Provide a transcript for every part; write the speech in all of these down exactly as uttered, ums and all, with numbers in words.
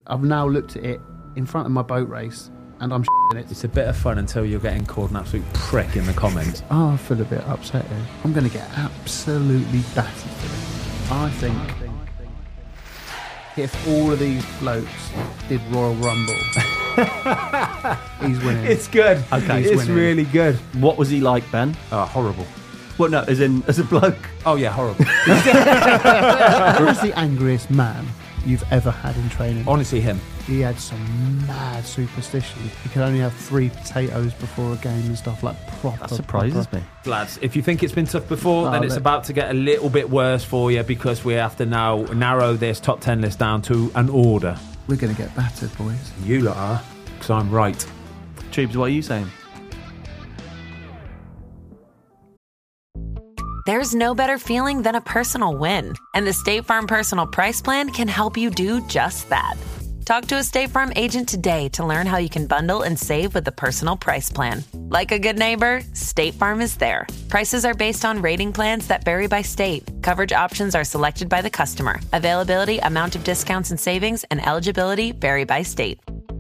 I've now looked at it in front of my boat race and I'm shitting it. It's a bit of fun until you're getting called an absolute prick in the comments. Oh, I feel a bit upset here. I'm going to get absolutely battered for this. I think if all of these blokes did Royal Rumble, he's winning. It's good. Okay, it's winning. really good. What was he like, Ben? Oh, horrible. Well, no, as in as a bloke. Oh yeah, horrible. Who's the angriest man you've ever had in training? Honestly, him. He had some mad superstitions. He could only have three potatoes before a game and stuff like proper. That surprises proper. me. Lads, if you think it's been tough before, Oh, then it's look. about to get a little bit worse for you because we have to now narrow this top ten list down to an order. We're going to get battered, boys. You lot are, because I'm right. Tubes, what are you saying? There's no better feeling than a personal win. And the State Farm Personal Price Plan can help you do just that. Talk to a State Farm agent today to learn how you can bundle and save with the Personal Price Plan. Like a good neighbor, State Farm is there. Prices are based on rating plans that vary by state. Coverage options are selected by the customer. Availability, amount of discounts and savings, and eligibility vary by state.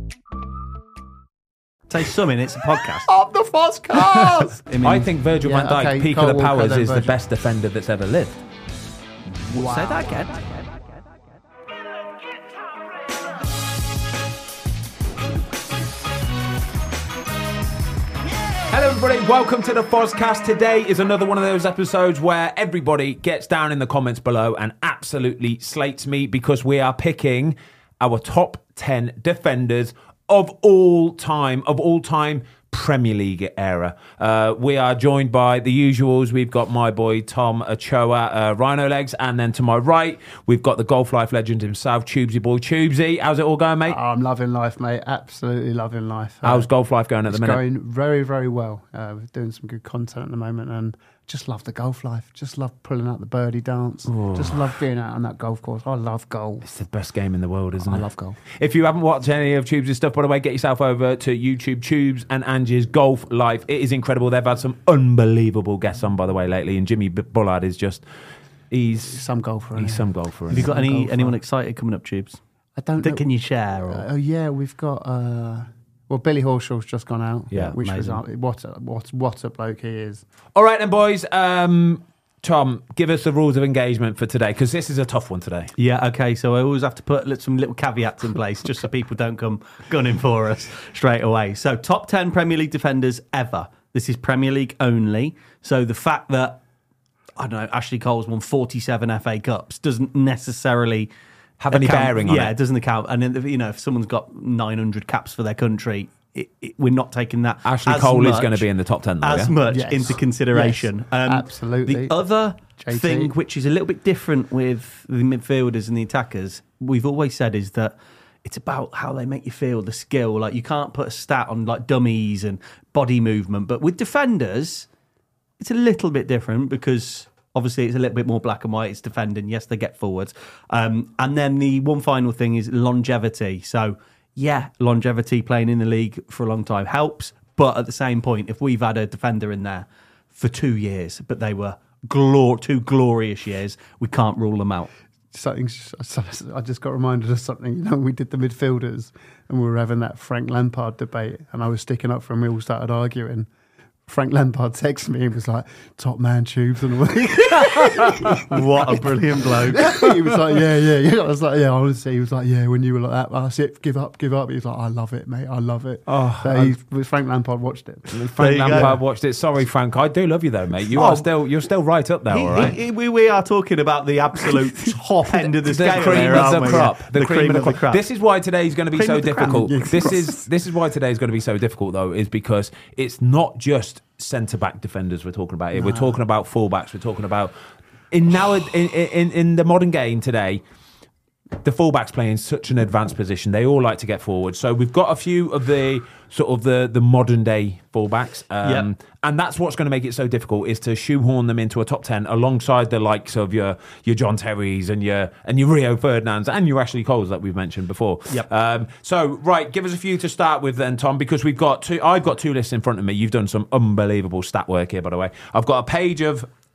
Say something, it's a podcast. Up the Foscast! I, mean, I think Virgil Yeah, van Dijk, okay, peak Cole of the Walker, powers, then is the Virgil. best defender that's ever lived. Wow. Say that again. Hello everybody, welcome to the Foscast. Today is another one of those episodes where everybody gets down in the comments below and absolutely slates me because we are picking our top ten defenders of all time, of all time Premier League era. Uh, we are joined by the usuals. We've got my boy Tom Ochoa, uh, Rhino Legs, and then to my right, we've got the Golf Life legend himself, Tubesy Boy Tubesy. How's it all going, mate? Oh, I'm loving life, mate. Absolutely loving life. How's Uh, Golf Life going at the It's minute? going very, very well. Uh, we're doing some good content at the moment and just love the golf life. Just love pulling out the birdie dance. Just love being out on that golf course. I love golf. It's the best game in the world, isn't I it? love golf. If you haven't watched any of Tubes' stuff, by the way, get yourself over to YouTube, Tubes and Angie's Golf Life. It is incredible. They've had some unbelievable guests on, by the way, lately. And Jimmy B- Bullard is just, he's Some golfer. he's innit? some golfer. Have you isn't got he? any golfer. anyone excited coming up, Tubes? I don't That know. can you share? Or? Uh, oh, yeah, we've got... Uh, well, Billy Horshaw's just gone out. Yeah, which was amazing. uh, what a, what what a bloke he is. All right then, boys. Um, Tom, give us the rules of engagement for today, because this is a tough one today. Yeah, okay, so I always have to put li- some little caveats in place just so people don't come gunning for us straight away. So, top ten Premier League defenders ever. This is Premier League only. So, the fact that, I don't know, Ashley Cole's won forty-seven F A Cups doesn't necessarily Have any account- bearing on yeah, it? it doesn't account. And, then, you know, if someone's got nine hundred caps for their country, it, it, we're not taking that Ashley as Cole is much- going to be in the top ten, though, as yeah? much Yes. into consideration. Um, Yes, absolutely. The other J T. thing, which is a little bit different with the midfielders and the attackers, we've always said is that it's about how they make you feel, the skill. Like, you can't put a stat on like dummies and body movement, but with defenders, it's a little bit different because obviously it's a little bit more black and white. It's defending. Yes, they get forwards. Um, and then the one final thing is longevity. So, yeah, longevity, playing in the league for a long time helps. But at the same point, if we've had a defender in there for two years, but they were glor- two glorious years, we can't rule them out. Something I just got reminded of something. You know, we did the midfielders and we were having that Frank Lampard debate, and I was sticking up for him. We all started arguing. Frank Lampard texted me and was like, "Top man, Tubes," and all. What a brilliant bloke. He was like, "Yeah, yeah, yeah." I was like, "Yeah." Honestly, he was like, "Yeah." When you were like that, that's it. Give up, give up. He was like, "I love it, mate. I love it." Oh, so he, Frank Lampard watched it. Frank you go. Lampard watched it. Sorry, Frank. I do love you, though, mate. You Oh. are still, you're still right up there, He- all right? he- we, we are talking about the absolute top end of the, The scale. cream there, of aren't the we? crop. The, cream, of the crop. This is why today is going to be Cream so of the crop. difficult. Yes, This of is this is why today is going to be so difficult, though, is because it's not just centre back defenders we're talking about here. We're talking about fullbacks. We're talking about in now in, in in the modern game today. The fullbacks play in such an advanced position. They all like to get forward. So we've got a few of the sort of the, the modern day fullbacks. Um, Yep. And that's what's going to make it so difficult, is to shoehorn them into a top ten alongside the likes of your your John Terrys and your and your Rio Ferdinands and your Ashley Coles that we've mentioned before. Yep. Um, so, right, give us a few to start with then, Tom, because we've got two. I've got two lists in front of me. You've done some unbelievable stat work here, by the way. I've got a page of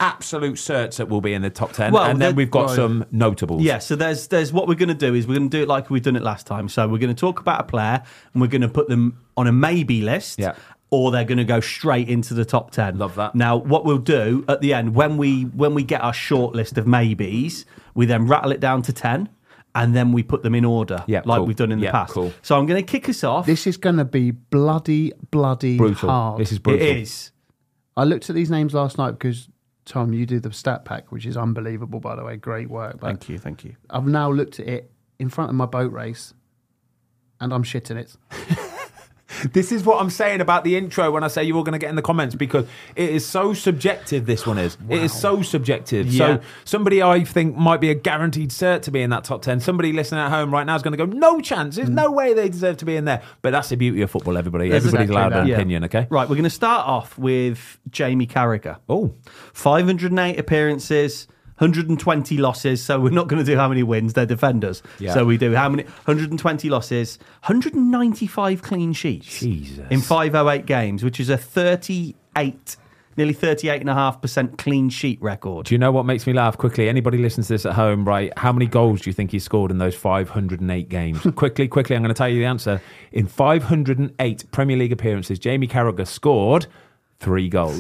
absolute certs that will be in the top ten, Well, and then the- we've got right. some notables. Yeah, so there's there's what we're going to do is we're going to do it like we've done it last time. So we're going to talk about a player and we're going to put them on a maybe list. Yeah. Or they're going to go straight into the top ten. Love that. Now, what we'll do at the end when we when we get our short list of maybes, we then rattle it down to ten, and then we put them in order, Yeah, like cool. we've done in Yeah, the past. cool. So I'm going to kick us off. This is going to be bloody, bloody Brutal. hard. This is brutal. It is. I looked at these names last night because, Tom, you do the stat pack, which is unbelievable, by the way. Great work. But Thank you, thank you. I've now looked at it in front of my boat race, and I'm shitting it. This is what I'm saying about the intro when I say you're all going to get in the comments, because it is so subjective, this one is. It is so subjective. Yeah. So somebody I think might be a guaranteed cert to be in that top ten. Somebody listening at home right now is going to go, no chance. There's no way they deserve to be in there. But that's the beauty of football, everybody. That's Everybody's exactly allowed that. an Yeah. opinion, okay? Right, we're going to start off with Jamie Carragher. Oh, five hundred eight appearances, one hundred twenty losses. So we're not going to do how many wins. They're defenders. Yeah. So we do how many? one hundred twenty losses, one hundred ninety-five clean sheets. Jesus. In five oh eight games, which is a thirty-eight, nearly thirty-eight point five percent clean sheet record. do you know what makes me laugh? Quickly, anybody listens to this at home, right? How many goals do you think he scored in those five hundred eight games? quickly, quickly, I'm going to tell you the answer. In five hundred eight Premier League appearances, Jamie Carragher scored three goals.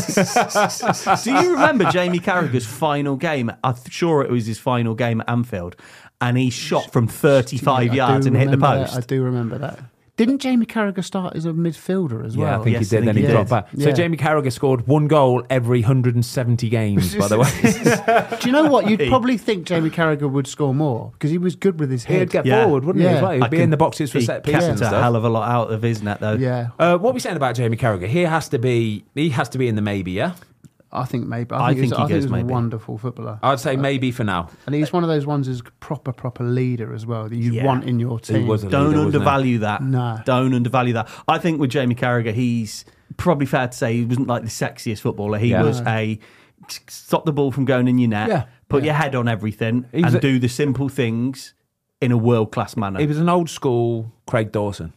Do you remember Jamie Carragher's final game? I'm sure it was his final game at Anfield. And he shot from thirty-five I do yards and hit the remember post. that. I do remember that. Didn't Jamie Carragher start as a midfielder as well? Yeah, I think Yes, he I did. think Then he he dropped did. back. So Yeah. Jamie Carragher scored one goal every one hundred seventy games, by the way. Do you know what? You'd probably think Jamie Carragher would score more because he was good with his head. He'd get Yeah. forward, wouldn't he? Yeah. As well? He'd I be can- in the boxes for he set pieces kept and a stuff. hell of a lot out of his net, though. Yeah, Uh, what are we saying about Jamie Carragher? He has to be. He has to be in the maybe. Yeah, I think maybe. I I think, think he's, he I think goes he's a maybe. wonderful footballer. I'd say maybe for now. And he's one of those ones who's proper, proper leader as well that you Yeah. want in your team. was a Don't leader, wasn't he? undervalue that. No. Don't undervalue that. I think with Jamie Carragher, he's probably fair to say he wasn't like the sexiest footballer. He Yeah. was a stop the ball from going in your net, Yeah. put your head on everything, He was and a- do the simple things in a world class manner. He was an old school Craig Dawson.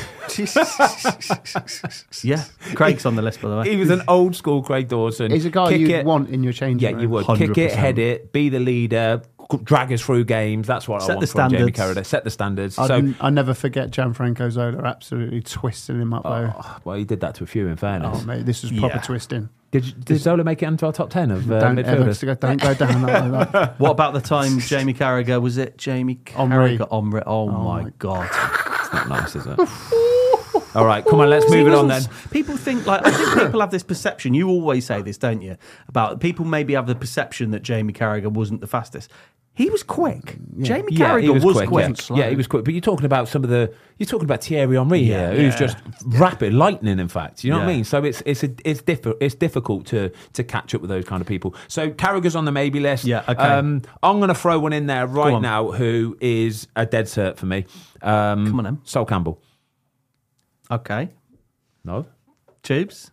yeah, Craig's on the list, by the way. He was an old school Craig Dawson. He's a guy Kick you'd it- want in your changing Yeah, room. you would. one hundred Kick it, percent. head it, be the leader, g- drag us through games. That's what Set I want the from Jamie standards. Carragher. Set the standards. I'd, so, I never forget Gianfranco Zola absolutely twisting him up though. well, he did that to a few, in fairness. Oh, mate, this is proper Yeah. twisting. Did, you- did Zola make it into our top ten of uh, don't ever midfielders? don't go down that way. Like, What about the time Jamie Carragher, was it Jamie Omri. Carragher? Omri. Oh, my my God. It's not nice, is it? All right, come on, let's See, move he it on then. wasn't- People think, like, I think people have this perception. You always say this, don't you? About people maybe have the perception that Jamie Carragher wasn't the fastest. He was quick. Jamie Yeah, Carragher he was, was, quick. quick. Yeah. Yeah, he was quick. But you're talking about some of the. You're talking about Thierry Henry Yeah, here, who's yeah. just rapid, lightning. In fact, you know what I Yeah. mean. So it's it's a, it's diffi- it's difficult to to catch up with those kind of people. So Carragher's on the maybe list. Yeah, okay. Um, I'm going to throw one in there right on. now, who is a dead cert for me. Um, Come on, then. Sol Campbell. Okay. No. Tubes?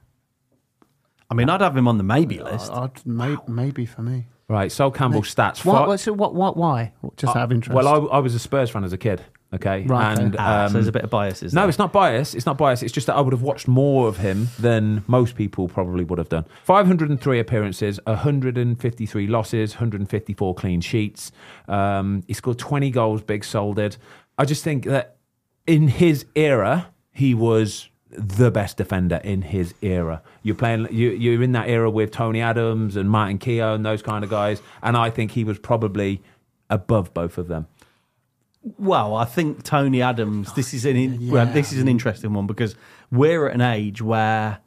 I mean, I'd have him on the maybe list. I'd, may, maybe for me. Right, Sol Campbell's stats. What? Fi- What? So what? What? Why? Just out of interest. Well, I, I was a Spurs fan as a kid. Okay, Right, okay. and Ah, um, so there's a bit of biases No, there. it's not bias. It's not bias. It's just that I would have watched more of him than most people probably would have done. five hundred three appearances, one hundred fifty-three losses, one hundred fifty-four clean sheets. Um, he scored twenty goals, big solded. I just think that in his era, he was the best defender in his era. You're playing, you, you're in that era with Tony Adams and Martin Keown and those kind of guys, and I think he was probably above both of them. Well, I think Tony Adams. This is an in, Yeah. well, this is an interesting one because we're at an age where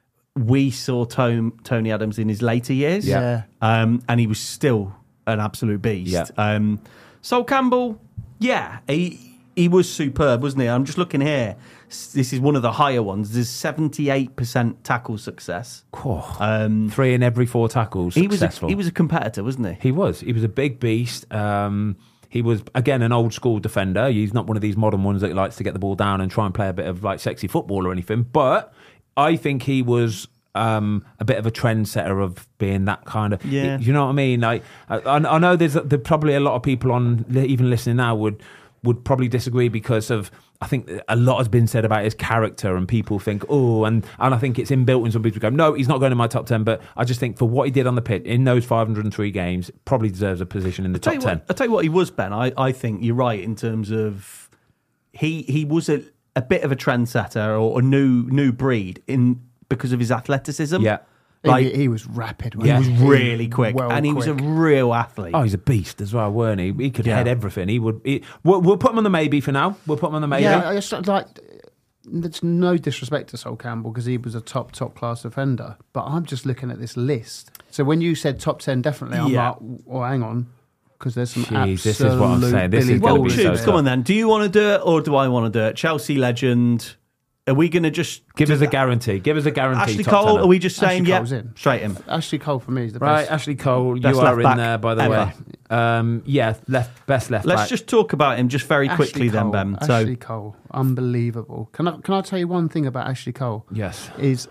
we saw Tom, Tony Adams in his later years, Yeah. um, and he was still an absolute beast. Yeah. Um, Sol Campbell, yeah, he he was superb, wasn't he? I'm just looking here. S- This is one of the higher ones. There's seventy-eight percent tackle success. Um, Three in every four tackles. he was a, Successful. he was a competitor, wasn't he? He was. He was a big beast. Um, he was, again, an old school defender. He's not one of these modern ones that likes to get the ball down and try and play a bit of like sexy football or anything. But I think he was um, a bit of a trendsetter of being that kind of. Yeah. You know what I mean? Like, I, I know there's, there's probably a lot of people on, even listening now, would would probably disagree because of, I think a lot has been said about his character and people think, oh, and, and I think it's inbuilt in some people go, no, he's not going in my top ten. But I just think for what he did on the pitch in those five hundred three games, probably deserves a position in the top ten. I'll tell you what he was, Ben. I, I think you're right in terms of he he was a, a bit of a trendsetter or a new new breed in because of his athleticism. Yeah. Like, he, he was rapid. he wasn't was really quick, Well and he was a quick. real athlete. Oh, he's a beast as well, weren't he? He could Yeah. head everything. He would. He, we'll, we'll put him on the maybe for now. We'll put him on the maybe. Yeah, it's like there's no disrespect to Sol Campbell because he was a top top class defender, but I'm just looking at this list. So when you said top ten, definitely, I'm Yeah. like, oh, hang on, because there's some Jeez, absolute. this is what I'm saying. This is Billy gonna well, be Ballers so Tubes, there. tough. come on then. Do you want to do it or do I want to do it? Chelsea legend. Are we going to just Give do us a that? guarantee. Give us a guarantee. Ashley top Cole? tenner. Are we just saying Ashley yeah? Cole's in. Straight in. Ashley Cole for me is the Right, best. Ashley Cole, you Best are left in back there, by the ever. way. Um, yeah, left best left Let's back. just talk about him just very Ashley quickly then, Cole, Ben. Ashley So Cole, unbelievable. Can I can I tell you one thing about Ashley Cole? Yes. Is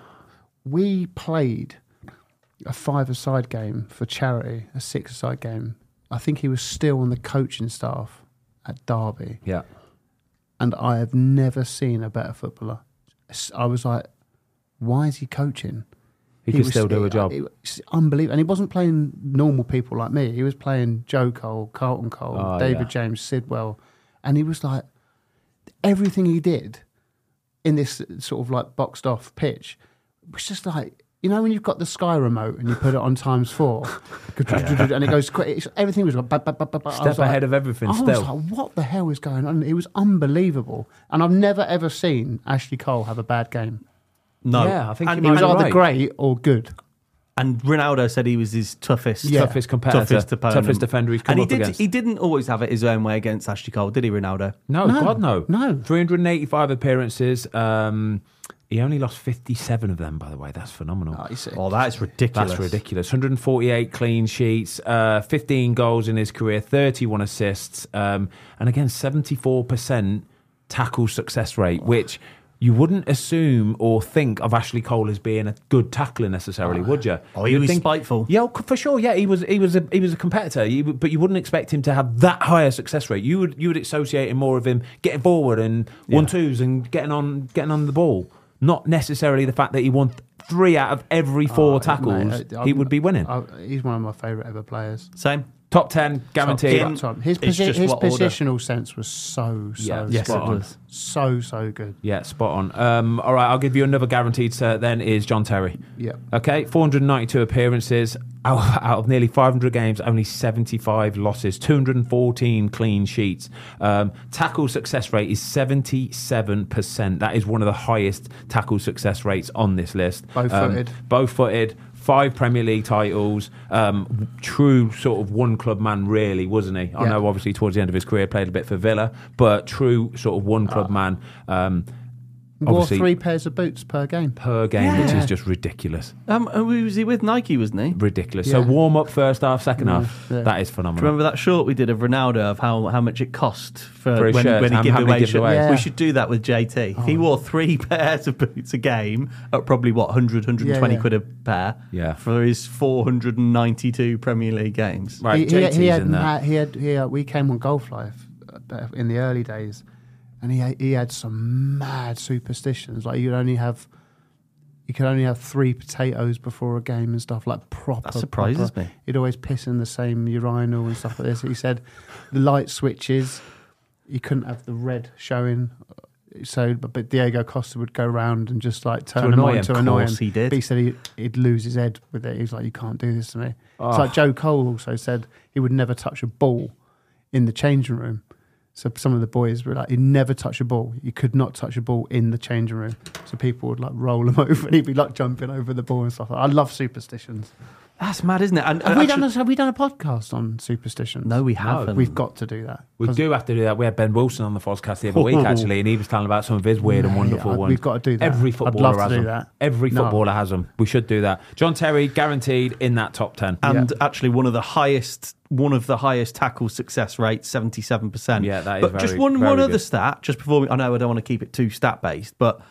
we played a five-a-side game for charity, a six-a-side game. I think he was still on the coaching staff at Derby, Yeah. and I have never seen a better footballer. I was like, why is he coaching? He, could was- still do a job. It, it's unbelievable. And he wasn't playing normal people like me. He was playing Joe Cole, Carlton Cole, Oh, David yeah. James, Sidwell. And he was like, everything he did in this sort of like boxed off pitch was just like, you know, when you've got the Sky remote and you put it on times four and it goes quick, it's, everything was like, ba, ba, ba, ba, ba. I Step was like- ahead of everything I still. was like, what the hell is going on? It was unbelievable. And I've never ever seen Ashley Cole have a bad game. no, Yeah, I think and he He was might be either right. great or good. And Ronaldo said he was his toughest, Yeah. Toughest competitor, toughest opponent, toughest defender he's come and he up did. against. He didn't always have it his own way against Ashley Cole, did he, Ronaldo? No, No, God, no. no. three hundred eighty-five appearances. Um, he only lost fifty-seven of them, by the way. That's phenomenal. Oh, you see. Oh, that is ridiculous. That's ridiculous. one hundred forty-eight clean sheets, uh, fifteen goals in his career, thirty-one assists, um, and again, seventy-four percent tackle success rate, which you wouldn't assume or think of Ashley Cole as being a good tackler necessarily, would you? Oh, he You'd was think- spiteful. Yeah, for sure. Yeah, he was. He was a he was a competitor, you, but you wouldn't expect him to have that higher success rate. You would you would associate him more of him getting forward and one twos and getting on getting on the ball, not necessarily the fact that he won three out of every four Oh, tackles. mate, I- he I'm- would be winning. I, he's one of my favourite ever players. Same. Top ten, guaranteed. ten. Top, top. His, It's posi- just his what order. positional sense was so, so Yeah. Yes, Spot it on. was. so, so good. Yeah, spot on. Um, all right, I'll give you another guaranteed set then is John Terry. Yeah. Okay, four hundred ninety-two appearances out, out of nearly five hundred games, only seventy-five losses, two hundred fourteen clean sheets. Um, tackle success rate is seventy-seven percent. That is one of the highest tackle success rates on this list. Both-footed. Um, both-footed. Five Premier League titles, um, true sort of one club man, really, wasn't he? I Yeah. know, obviously, towards the end of his career, played a bit for Villa, but true sort of one club man. Um, Wore obviously, three pairs of boots per game. per game, which Yeah. is just ridiculous. Um, who was he with? Nike, wasn't he? Ridiculous. Yeah. So warm up first half, second half. yeah. That is Do phenomenal. you remember that short we did of Ronaldo of how, how much it cost for, For his when, shirts when he and gave how many away gives shirts? away. Yeah. We should do that with J T. He wore three pairs of boots a game at probably what one hundred, one hundred twenty Yeah, yeah. quid a pair. Yeah. For his four hundred ninety-two Premier League games. Right, he, J he, T's he had, in there. mad- he had, he had, we came on Golf Life uh, in the early days, and he had, he had some mad superstitions. Like you'd only have, you could only have three potatoes before a game and stuff like proper. That surprises proper. me. He'd always piss in the same urinal and stuff like this. He said the light switches, you couldn't have the red showing. So, but, but Diego Costa would go round and just like turn him annoy on him. to Of annoy him. course he did. But he said he, he'd lose his head with it. He was like, "You can't do this to me." Oh. It's like Joe Cole also said he would never touch a ball in the changing room. So some of the boys were like, "He'd never touch a ball. You could not touch a ball in the changing room." So people would like roll him over, and he'd be like jumping over the ball and stuff. I love superstitions. That's mad, isn't it? And, Have and we actually- done a, have we done a podcast on superstitions? No, we haven't. We've got to do that. We 'Cause- do have to do that. We had Ben Wilson on the podcast the other week, actually, and he was telling about some of his weird and Mate, wonderful I- ones. we've got to do that. Every I'd footballer love to has do them. that. Every No. footballer has them. We should do that. John Terry, guaranteed in that top ten. And Yeah. actually, one of the highest, one of the highest tackle success rates, seventy-seven percent. Yeah, that is But very- just one, very one other good. stat, just before we. I know I don't want to keep it too stat based, but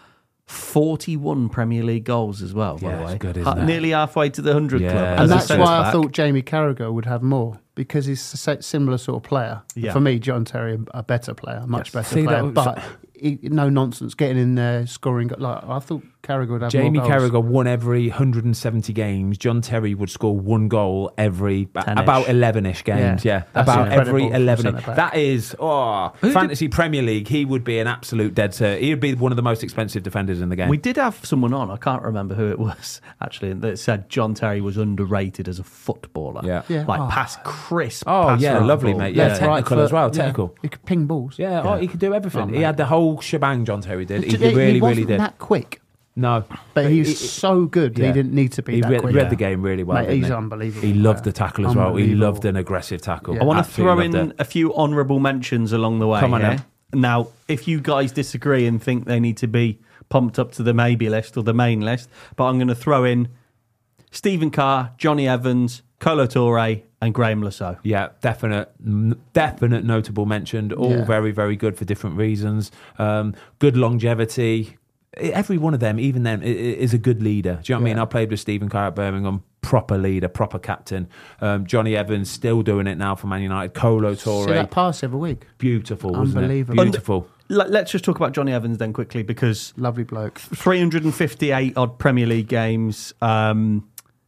forty-one Premier League goals as well, by Yeah, the way. it's good, isn't Ha- it? Nearly halfway to the one hundred Yeah. club. And And as a that's why I centre-back. thought Jamie Carragher would have more, because he's a si- similar sort of player. Yeah. For me, John Terry, a better player, a much better See, player. that was- But he, no nonsense, getting in there, scoring. Like I thought Carragher would have Jamie more goals. Carragher won every one hundred seventy games. John Terry would score one goal every ten-ish. about eleven-ish games. Yeah, Yeah. That's about incredible every from eleven. centre-back. That is, oh, fantasy Premier League. He would be an absolute dead cert. He would be one of the most expensive defenders in the game. We did have someone on, I can't remember who it was, actually, that said John Terry was underrated as a footballer. Yeah. Yeah. Like, Oh. pass crisp. Oh, pass yeah, around lovely, ball. mate. Yeah, Left, technical right foot, as well, yeah. technical. He could ping balls. Yeah, oh, he could do everything. Oh, he mate. had the whole shebang. John Terry did. He, Did really, really wasn't did. that quick, No, but he was he- so good. yeah. He didn't need to be He that read, quick. read the game really well. Mate, didn't he's he? unbelievable. He loved player. the tackle as well. He Unbelievable. loved an aggressive tackle. Yeah. I want to Absolutely throw in loved it. a few honourable mentions along the way. Come on here. then. Now, if you guys disagree and think they need to be pumped up to the maybe list or the main list, but I'm going to throw in Stephen Carr, Johnny Evans, Kolo Touré, and Graham Lasso. Yeah, definite, n- definite notable mentioned. All Yeah. very, very good for different reasons. Um, good longevity. I- Every one of them, even them, i- i- is a good leader. Do you know what I mean? Yeah. I played with Stephen Carr at Birmingham. Proper leader, proper captain. Um, Johnny Evans still doing it now for Man United. Kolo See Touré, that pass every week. beautiful, wasn't it? Unbelievable. Beautiful. Let- Let's just talk about Johnny Evans then quickly, because Lovely bloke. three hundred fifty-eight odd Premier League games. Um,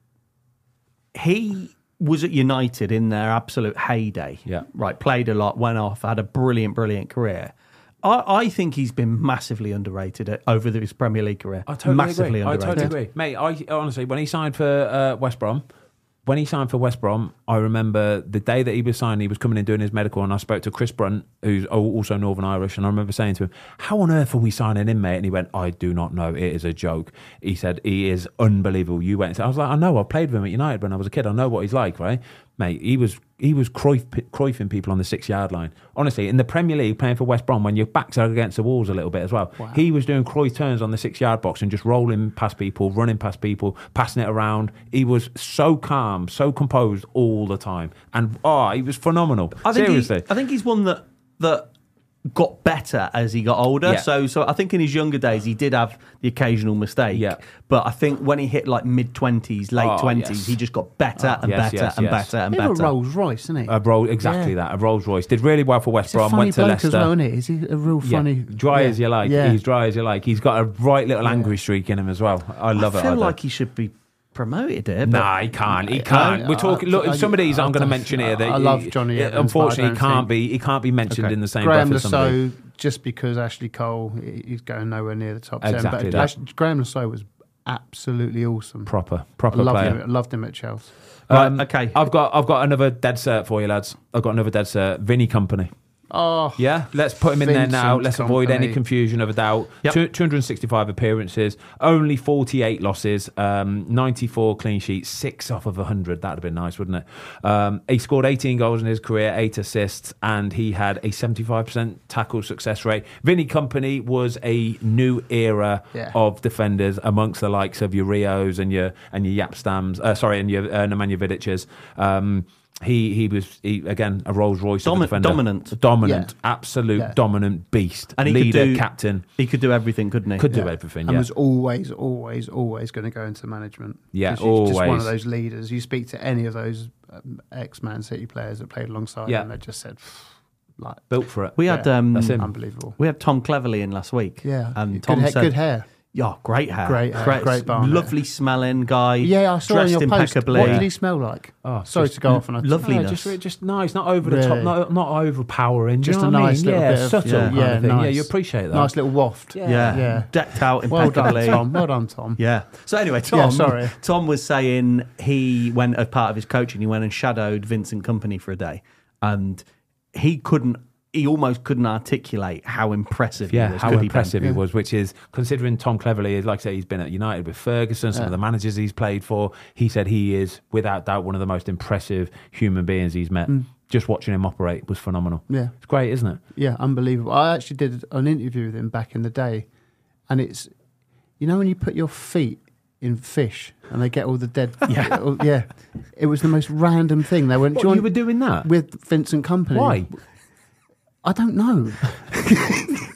he was at United in their absolute heyday. Yeah. Right. Played a lot, went off, had a brilliant, brilliant career. I, I think he's been massively underrated at- over his Premier League career. I totally massively agree. I underrated. totally agree, mate. I honestly, when he signed for uh, West Brom, when he signed for West Brom, I remember the day that he was signed, he was coming in doing his medical, and I spoke to Chris Brunt, who's also Northern Irish, and I remember saying to him, "How on earth are we signing him, mate?" And he went, "I do not know. It is a joke." He said, "He is unbelievable." You went and said, I was like, "I know. I played with him at United when I was a kid. I know what he's like, right?" Mate, he was he was Cruyff, Cruyffing people on the six-yard line. Honestly, in the Premier League, playing for West Brom, when your backs are against the walls a little bit as well, Wow. he was doing Cruyff turns on the six-yard box and just rolling past people, running past people, passing it around. He was so calm, so composed all the time. And, oh, he was phenomenal. I think Seriously. He, I think he's one that that got better as he got older. Yeah. So so I think in his younger days he did have the occasional mistake. Yeah. But I think when he hit like mid twenties, late Oh, twenties, yes. he just got better and yes, better yes, and yes. better and Bit of a better. Rolls Royce, isn't he? A roll, exactly Yeah. that. A Rolls Royce. Did really well for West He's a Brom. funny Went to bloke Leicester. as well, isn't he? Is he a real Yeah, funny? dry yeah. as you like. Yeah. He's dry as you like. He's got a right little angry streak in him as well. I love I it. feel I do. like he should be promoted here. But Nah, he can't. He can't. I- We're talking. Look, I- some of these I I'm going to don't- mention here. That I love he- Johnny he- Evans, but I Unfortunately, he don't can't think- be. He can't be mentioned Okay. in the same Graham breath as somebody. Lasso, just because Ashley Cole, he- he's going nowhere near the top Exactly ten. But that. Ash, Graham Lasso was absolutely awesome. Proper, I proper loved player. him. I loved him at Chelsea. Um, Right, okay. I've got. I've got another dead cert for you, lads. I've got another dead cert. Vinny Company. Oh, Yeah, let's put him in there now. Vincent Let's avoid any Kompany. confusion of a doubt. Yep. Two, two hundred sixty-five appearances, only forty-eight losses, um, ninety-four clean sheets, six off of one hundred. That'd have been nice, wouldn't it? Um, he scored eighteen goals in his career, eight assists, and he had a seventy-five percent tackle success rate. Vinny Company was a new era Yeah. of defenders amongst the likes of your Rios and your and your Yapstams, uh, sorry, and your uh, Nemanja Vidic's. Um, He he was he, again a Rolls Royce of a Domi- defender. dominant. dominant, Yeah. absolute Yeah. dominant beast, And he could leader, do- captain, he could do everything, couldn't he? could do Yeah. everything. and Yeah, was always, always, always going to go into management. Yeah, 'Cause he's just one always. of those leaders. You speak to any of those um, ex-Man City players that played alongside Yeah. him, they just said, like, built for it. We had Yeah, um, that's him. unbelievable. we had Tom Cleverley in last week. Yeah, and good, Tom ha- said, good hair. "Yeah, great hair, Great hair, great barn, lovely smelling guy. Yeah, I saw dressed in your post. impeccably. What did he smell like? Oh, Sorry just to go off on a lovely. No, Loveliness. just, just nice, not over the Really? top, not, not overpowering. Do Just you know a what I nice mean? little yeah, bit of- subtle yeah, kind yeah, of thing. Yeah, nice. you appreciate that. Nice little waft. Yeah. Yeah. Yeah. decked out Well done, impeccably. Tom. Well done, Tom. Yeah. So anyway, Tom. Yeah, sorry. Tom was saying he went as part of his coaching. He went and shadowed Vincent Kompany for a day, and he couldn't. He almost couldn't articulate how impressive. Yeah, he was, how could he, impressive Ben? he was, which is considering Tom Cleverley is, like I say, he's been at United with Ferguson, some Yeah. of the managers he's played for. He said he is, without doubt, one of the most impressive human beings he's met. Just watching him operate was phenomenal. Yeah. It's great, isn't it? Yeah, unbelievable. I actually did an interview with him back in the day, and it's, you know, when you put your feet in fish and they get all the dead. Yeah, yeah. It was the most random thing. They went, What, "Do you you want were doing that? with Vincent Kompany?" Why? I don't know.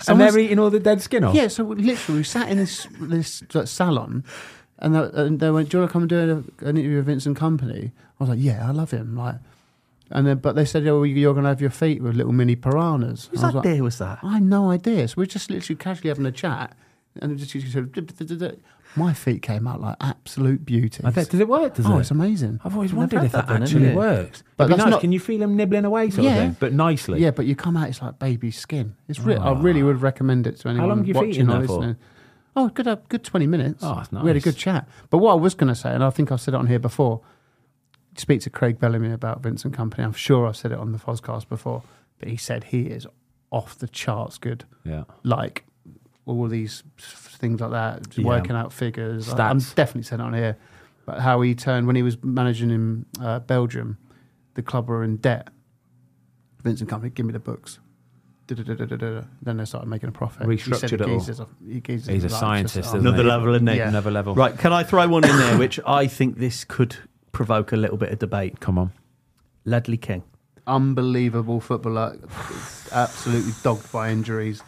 And they're someone's- eating all the dead skin off? Yeah, so we literally we sat in this this like, salon, and they, and they went, "Do you want to come and do an, an interview with Vincent Kompany?" I was like, "Yeah, I love him." Like, and then but they said, "Oh, you're going to have your feet with little mini piranhas." Whose I was like, idea was that? I had no idea. So we're just literally casually having a chat, and it just you sort of, my feet came out like absolute beauty. I bet, does it work? Does Oh, it? it's amazing. I've always Never wondered had if that, that done, actually haven't you? works. But It'd be that's nice. not- Can you feel them nibbling away, sort Yeah. of thing, but nicely? Yeah, but you come out, it's like baby skin. It's re- I really would recommend it to anyone long have your feet watching in or there for? listening. Oh, good, uh, good twenty minutes. Oh, that's We had a nice. good chat. But what I was going to say, and I think I've said it on here before, speak to Craig Bellamy about Vincent Kompany. I'm sure I've said it on the Fozcast before, but he said he is off the charts good. Yeah. Like all these things like that, Yeah. working out figures. I, I'm Stats. definitely said it on here. But how he turned when he was managing in uh, Belgium, the club were in debt. Vincent Kompany, give me the books. Da-da-da-da-da-da. Then they started making a profit. Restructured He said it all. geezer's a- he- geezer's He's a like scientist, just- isn't Another he? level, isn't he? Yeah. Another level. Right, can I throw one in there, which I think this could provoke a little bit of debate? Come on. Ledley King. Unbelievable footballer, absolutely dogged by injuries.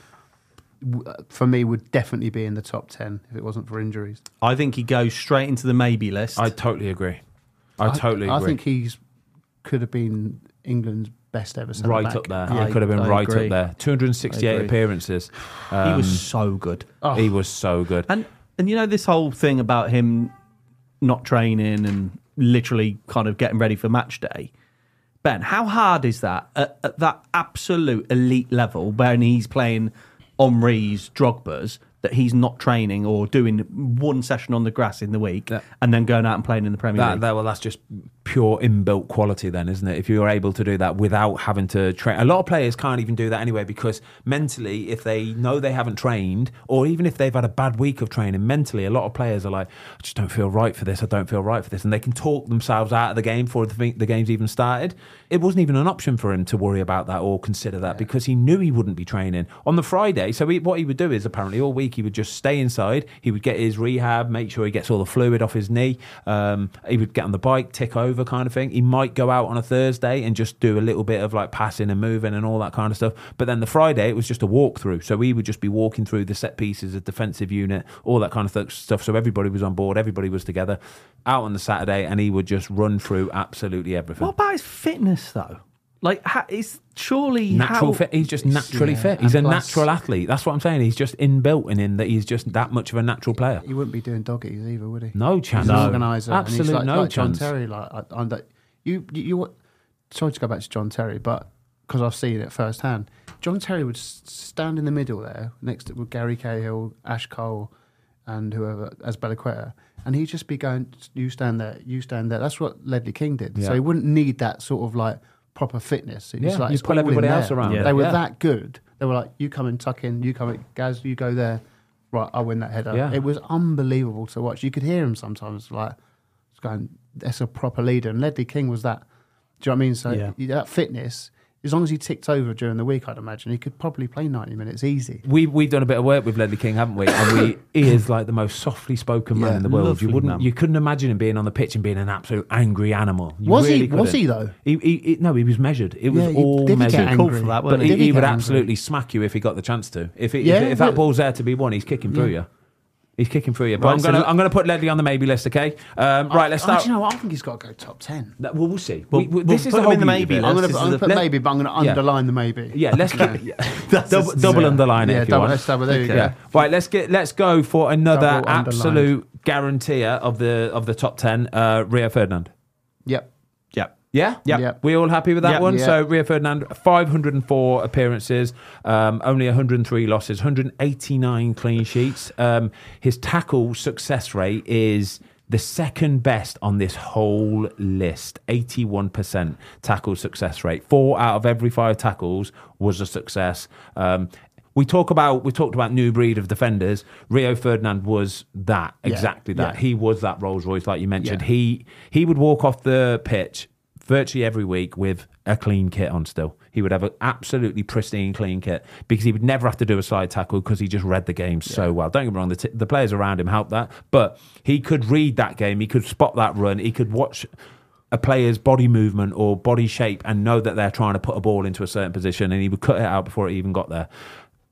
W- For me, would definitely be in the top ten if it wasn't for injuries. I think he goes straight into the maybe list. I totally agree. I, totally agree. I think he's could have been England's best ever centre right back. up there. Yeah, He could have been I right agree. up there. two hundred I sixty-eight agree. appearances. he Um, was so good. Oh, He was so good. And and you know this whole thing about him not training and literally kind of getting ready for match day. Ben, how hard is that at, at that absolute elite level when he's playing Henri's, Drogba's, that he's not training or doing one session on the grass in the week That- and then going out and playing in the Premier That, League? that, well, that's just pure inbuilt quality, then, isn't it? If you're able to do that without having to train, a lot of players can't even do that anyway because mentally, if they know they haven't trained, or even if they've had a bad week of training, mentally, a lot of players are like, "I just don't feel right for this. I don't feel right for this," and they can talk themselves out of the game before the, the game's even started. It wasn't even an option for him to worry about that or consider that because he knew he wouldn't be training on the Friday. So he, what he would do is apparently all week he would just stay inside. He would get his rehab, make sure he gets all the fluid off his knee. Um, he would get on the bike, tick over, kind of thing. He might go out on a Thursday and just do a little bit of like passing and moving and all that kind of stuff. But then the Friday it was just a walkthrough. So he would just be walking through the set pieces, the defensive unit, all that kind of th- stuff. So everybody was on board, everybody was together. Out on the Saturday, and he would just run through absolutely everything. What about his fitness though? Like, ha- it's surely Natural how, fit. He's just naturally yeah, fit. He's a and plus- natural athlete. That's what I'm saying. He's just inbuilt in him that he's just that much of a natural player. He wouldn't be doing doggies either, would he? No chance. He's an No. organizer. and Absolute he's like, no like John chance. Terry. Like, I, I'm like, you, you, you, what- sorry to go back to John Terry, but because I've seen it firsthand, John Terry would s- stand in the middle there next to with Gary Cahill, Ash Cole, and whoever as Belaqueta, and he'd just be going, "You stand there, you stand there." That's what Ledley King did. Yeah. So he wouldn't need that sort of like proper fitness. It's Yeah, like you it's pull all in everybody there. else around Yeah. it. They were Yeah. that good. They were like, "You come and tuck in, you come in, Gaz, you go there." Right, I'll win that header. Yeah. It was unbelievable to watch. You could hear him sometimes, like, just going, that's a proper leader. And Ledley King was that. Do you know what I mean? So Yeah. that fitness, as long as he ticked over during the week, I'd imagine, he could probably play ninety minutes easy. We we've done a bit of work with Ledley King, haven't we? And we he is like the most softly spoken man Yeah, in the world. lovely You wouldn't, man. you couldn't imagine him being on the pitch and being an absolute angry animal. You Was really he? Was couldn't. he, though? He, he, he- no, he was measured. It was Yeah, he all did get measured. angry. Cool for that, But wasn't he, Did he he would get angry? absolutely smack you if he got the chance to. If it, Yeah, if, if that but- ball's there to be won, he's kicking through you. He's kicking through you. But Right, I'm so gonna let- I'm gonna put Ledley on the maybe list. Okay. Um, right. Let's I, start. do you know what? I think he's got to go top ten. Well, we'll see. Well, We- we- we'll this is put the him whole in the beauty maybe of it. I'm list. going This to is put the- maybe, but I'm going to Yeah. underline the maybe. Yeah, let's keep yeah. double, is- double yeah. underline it Yeah, if you double, want. let's double, there you Okay. go. Yeah. Right, let's get let's go for another Double underlined. absolute guaranteer of the of the top ten. Uh, Rio Ferdinand. Yep. Yeah. Yeah, Yep. Yep. We all happy with that Yep. one? Yeah. So Rio Ferdinand, five hundred four appearances, um, only one hundred three losses, one hundred eighty-nine clean sheets. Um, his tackle success rate is the second best on this whole list, eighty-one percent tackle success rate. Four out of every five tackles was a success. Um, we talk about we talked about new breed of defenders. Rio Ferdinand was that, Yeah. exactly that. Yeah. He was that Rolls Royce, like you mentioned. Yeah. He he would walk off the pitch virtually every week with a clean kit on still. He would have an absolutely pristine clean kit because he would never have to do a side tackle because he just read the game so well. Don't get me wrong, the, t- the players around him helped that, but he could read that game, he could spot that run, he could watch a player's body movement or body shape and know that they're trying to put a ball into a certain position, and he would cut it out before it even got there.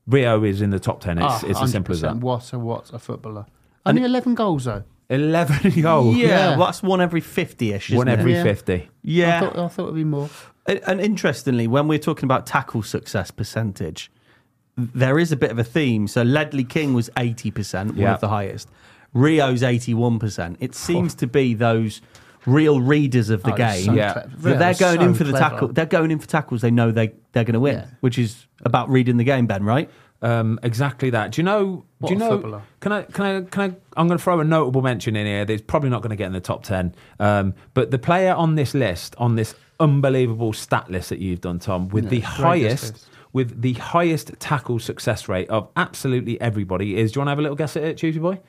Rio is in the top ten. It's, Ah, it's as simple as that. What a what a footballer. Only eleven goals though. eleven goals. Yeah, Yeah. well, that's one every fifty-ish, isn't One it? every Yeah. fifty. Yeah. I thought, I thought it'd be more. And and interestingly, when we're talking about tackle success percentage, there is a bit of a theme. So Ledley King was eighty percent, one Yeah. of the highest. Rio's eighty-one percent. It seems to be those real readers of the Oh, they're game. so Yeah. clever. that they're Rio's going so in for the clever. tackle. They're going in for tackles. They know they they're going to win, Yeah. which is about reading the game, Ben. Right? Um, exactly that. Do you know? What do you a know? footballer. Can I? Can I? Can I? I'm going to throw a notable mention in here. That's probably not going to get in the top ten. Um, but the player on this list, on this unbelievable stat list that you've done, Tom, with Yeah, the greatest highest, list. with the highest tackle success rate of absolutely everybody is. Do you want to have a little guess at it, Tuesday boy?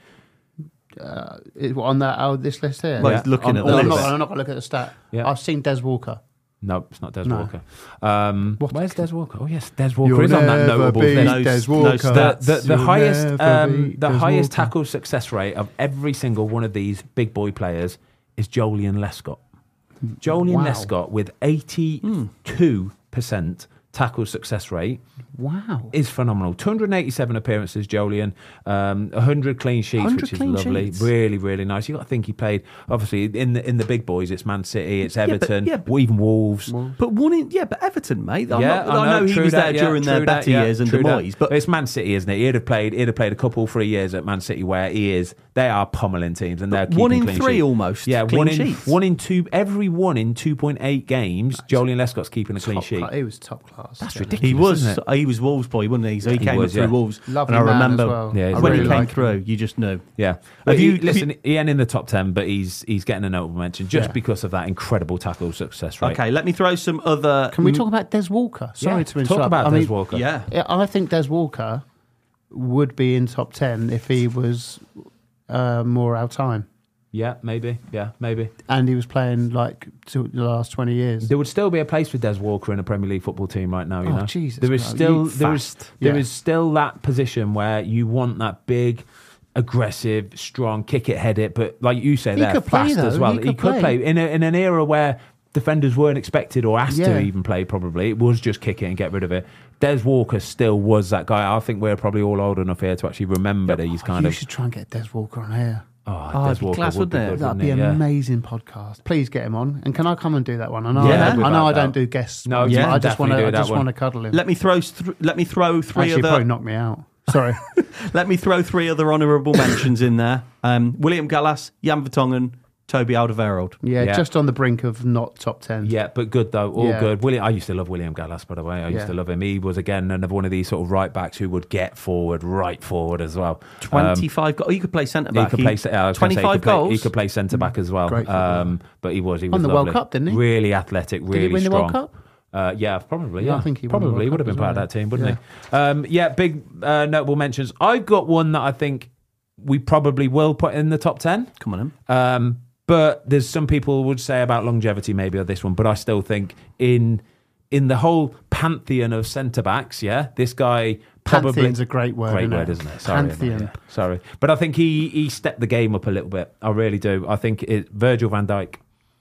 Uh, it- on that oh, this list here. Well, Yeah. he's looking On at all the No, I'm, of list. not, it. I'm not going to look at the stat. Yeah. I've seen Des Walker. No, it's not Des No. Walker. Um, What? where's Des Walker? Oh yes, Des Walker You'll is on that never notable beat list. No- Des no Walker. stats. the, the, the You'll highest never um, beat the Des highest Walker. tackle success rate of every single one of these big boy players is Jolyon Lescott. Jolyon Wow. Lescott with eighty-two percent tackle success rate Wow. is phenomenal. two hundred eighty-seven appearances, Jolyon, um, one hundred clean sheets, one hundred which is clean lovely. sheets. Really, really nice. You got to think he played obviously in the in the big boys. It's Man City, it's Yeah, but- Everton, yeah, but- even Wolves. But one in yeah, but Everton, mate. I'm Yeah, not, I know, he true was that, there yeah, during their true that, better yeah, years under true that. Moyes, but it's Man City, isn't it? He'd have played. He'd have played a couple, three years at Man City, where he is. They are pummeling teams, and they're But one keeping in clean three sheets. almost Yeah, clean one in sheets. one in two. Every one in two point eight games, Jolyon Lescott's keeping a clean Top sheet. cla- he was top class. That's yeah. ridiculous. he was isn't it? he was Wolves boy, wasn't he? So he, He came was, up through yeah. Wolves, Lovely and I man remember as well. Yeah, he's when really he came like him. through, you just knew. Yeah, Have but you- he, have listen, he ain't in the top ten, but he's he's getting a notable mention just Yeah. because of that incredible tackle success rate. Okay, let me throw some other. Can we talk about Des Walker? Sorry Yeah, to interrupt. talk about I Des mean, Walker. Yeah, yeah, I think Des Walker would be in top ten if he was uh, more our time, Yeah, maybe. Yeah, maybe. and he was playing like to the last twenty years. There would still be a place for Des Walker in a Premier League football team right now. You Oh, know, Jesus there is Christ. still You there is fast. there Yeah. is still that position where you want that big, aggressive, strong, kick it, head it, but like you say, He they're could play, fast as though. well. He could play. play in a, in an era where defenders weren't expected or asked Yeah. to even play. Probably it was just kick it and get rid of it. Des Walker still was that guy. I think we're probably all old enough here to actually remember that he's kind you of. should try and get Des Walker on here. Oh, Oh, Des it'd be Walker class, would be wouldn't it? good, That'd wouldn't be it? an Yeah. amazing podcast. Please get him on. And can I come and do that one? I know, Yeah. I, don't, I, know I Without don't doubt. do guests. No, ones, you but can I just want definitely to. do I that just one. want to cuddle him. let me throw th- let me throw three Actually, he'd other probably knock me out. Sorry. let me throw three other honourable mentions in there. Um, William Gallas, Jan Vertonghen, Toby Alderweireld. Yeah, Yeah. just on the brink of not top ten. Yeah, but good though, all Yeah. good. William, I used to love William Gallas, by the way. I used Yeah. to love him. He was again another one of these sort of right backs who would get forward, right forward as well. Um, Twenty-five goals. Oh, you could play centre he back. could play. Yeah, I was gonna say he Twenty-five could play- goals. He could play centre back as well. Great footballer. Um, but he was. He was Won the World lovely. Cup, didn't he? Really athletic. Really Did he win the strong. World Cup? Uh, yeah, probably. Yeah, Yeah, I think he won the probably World would have Cup been as part of well. that team, wouldn't Yeah. he? Um, yeah, big uh, notable mentions. I've got one that I think we probably will put in the top ten. Come on, him. Um, but there's some people would say about longevity maybe of this one, but I still think in in the whole pantheon of centre backs, yeah, this guy probably Pantheon's a great word. great isn't word, it? isn't it? Sorry, Pantheon. yeah, sorry, but I think he he stepped the game up a little bit. I really do. I think it, Virgil van Dijk.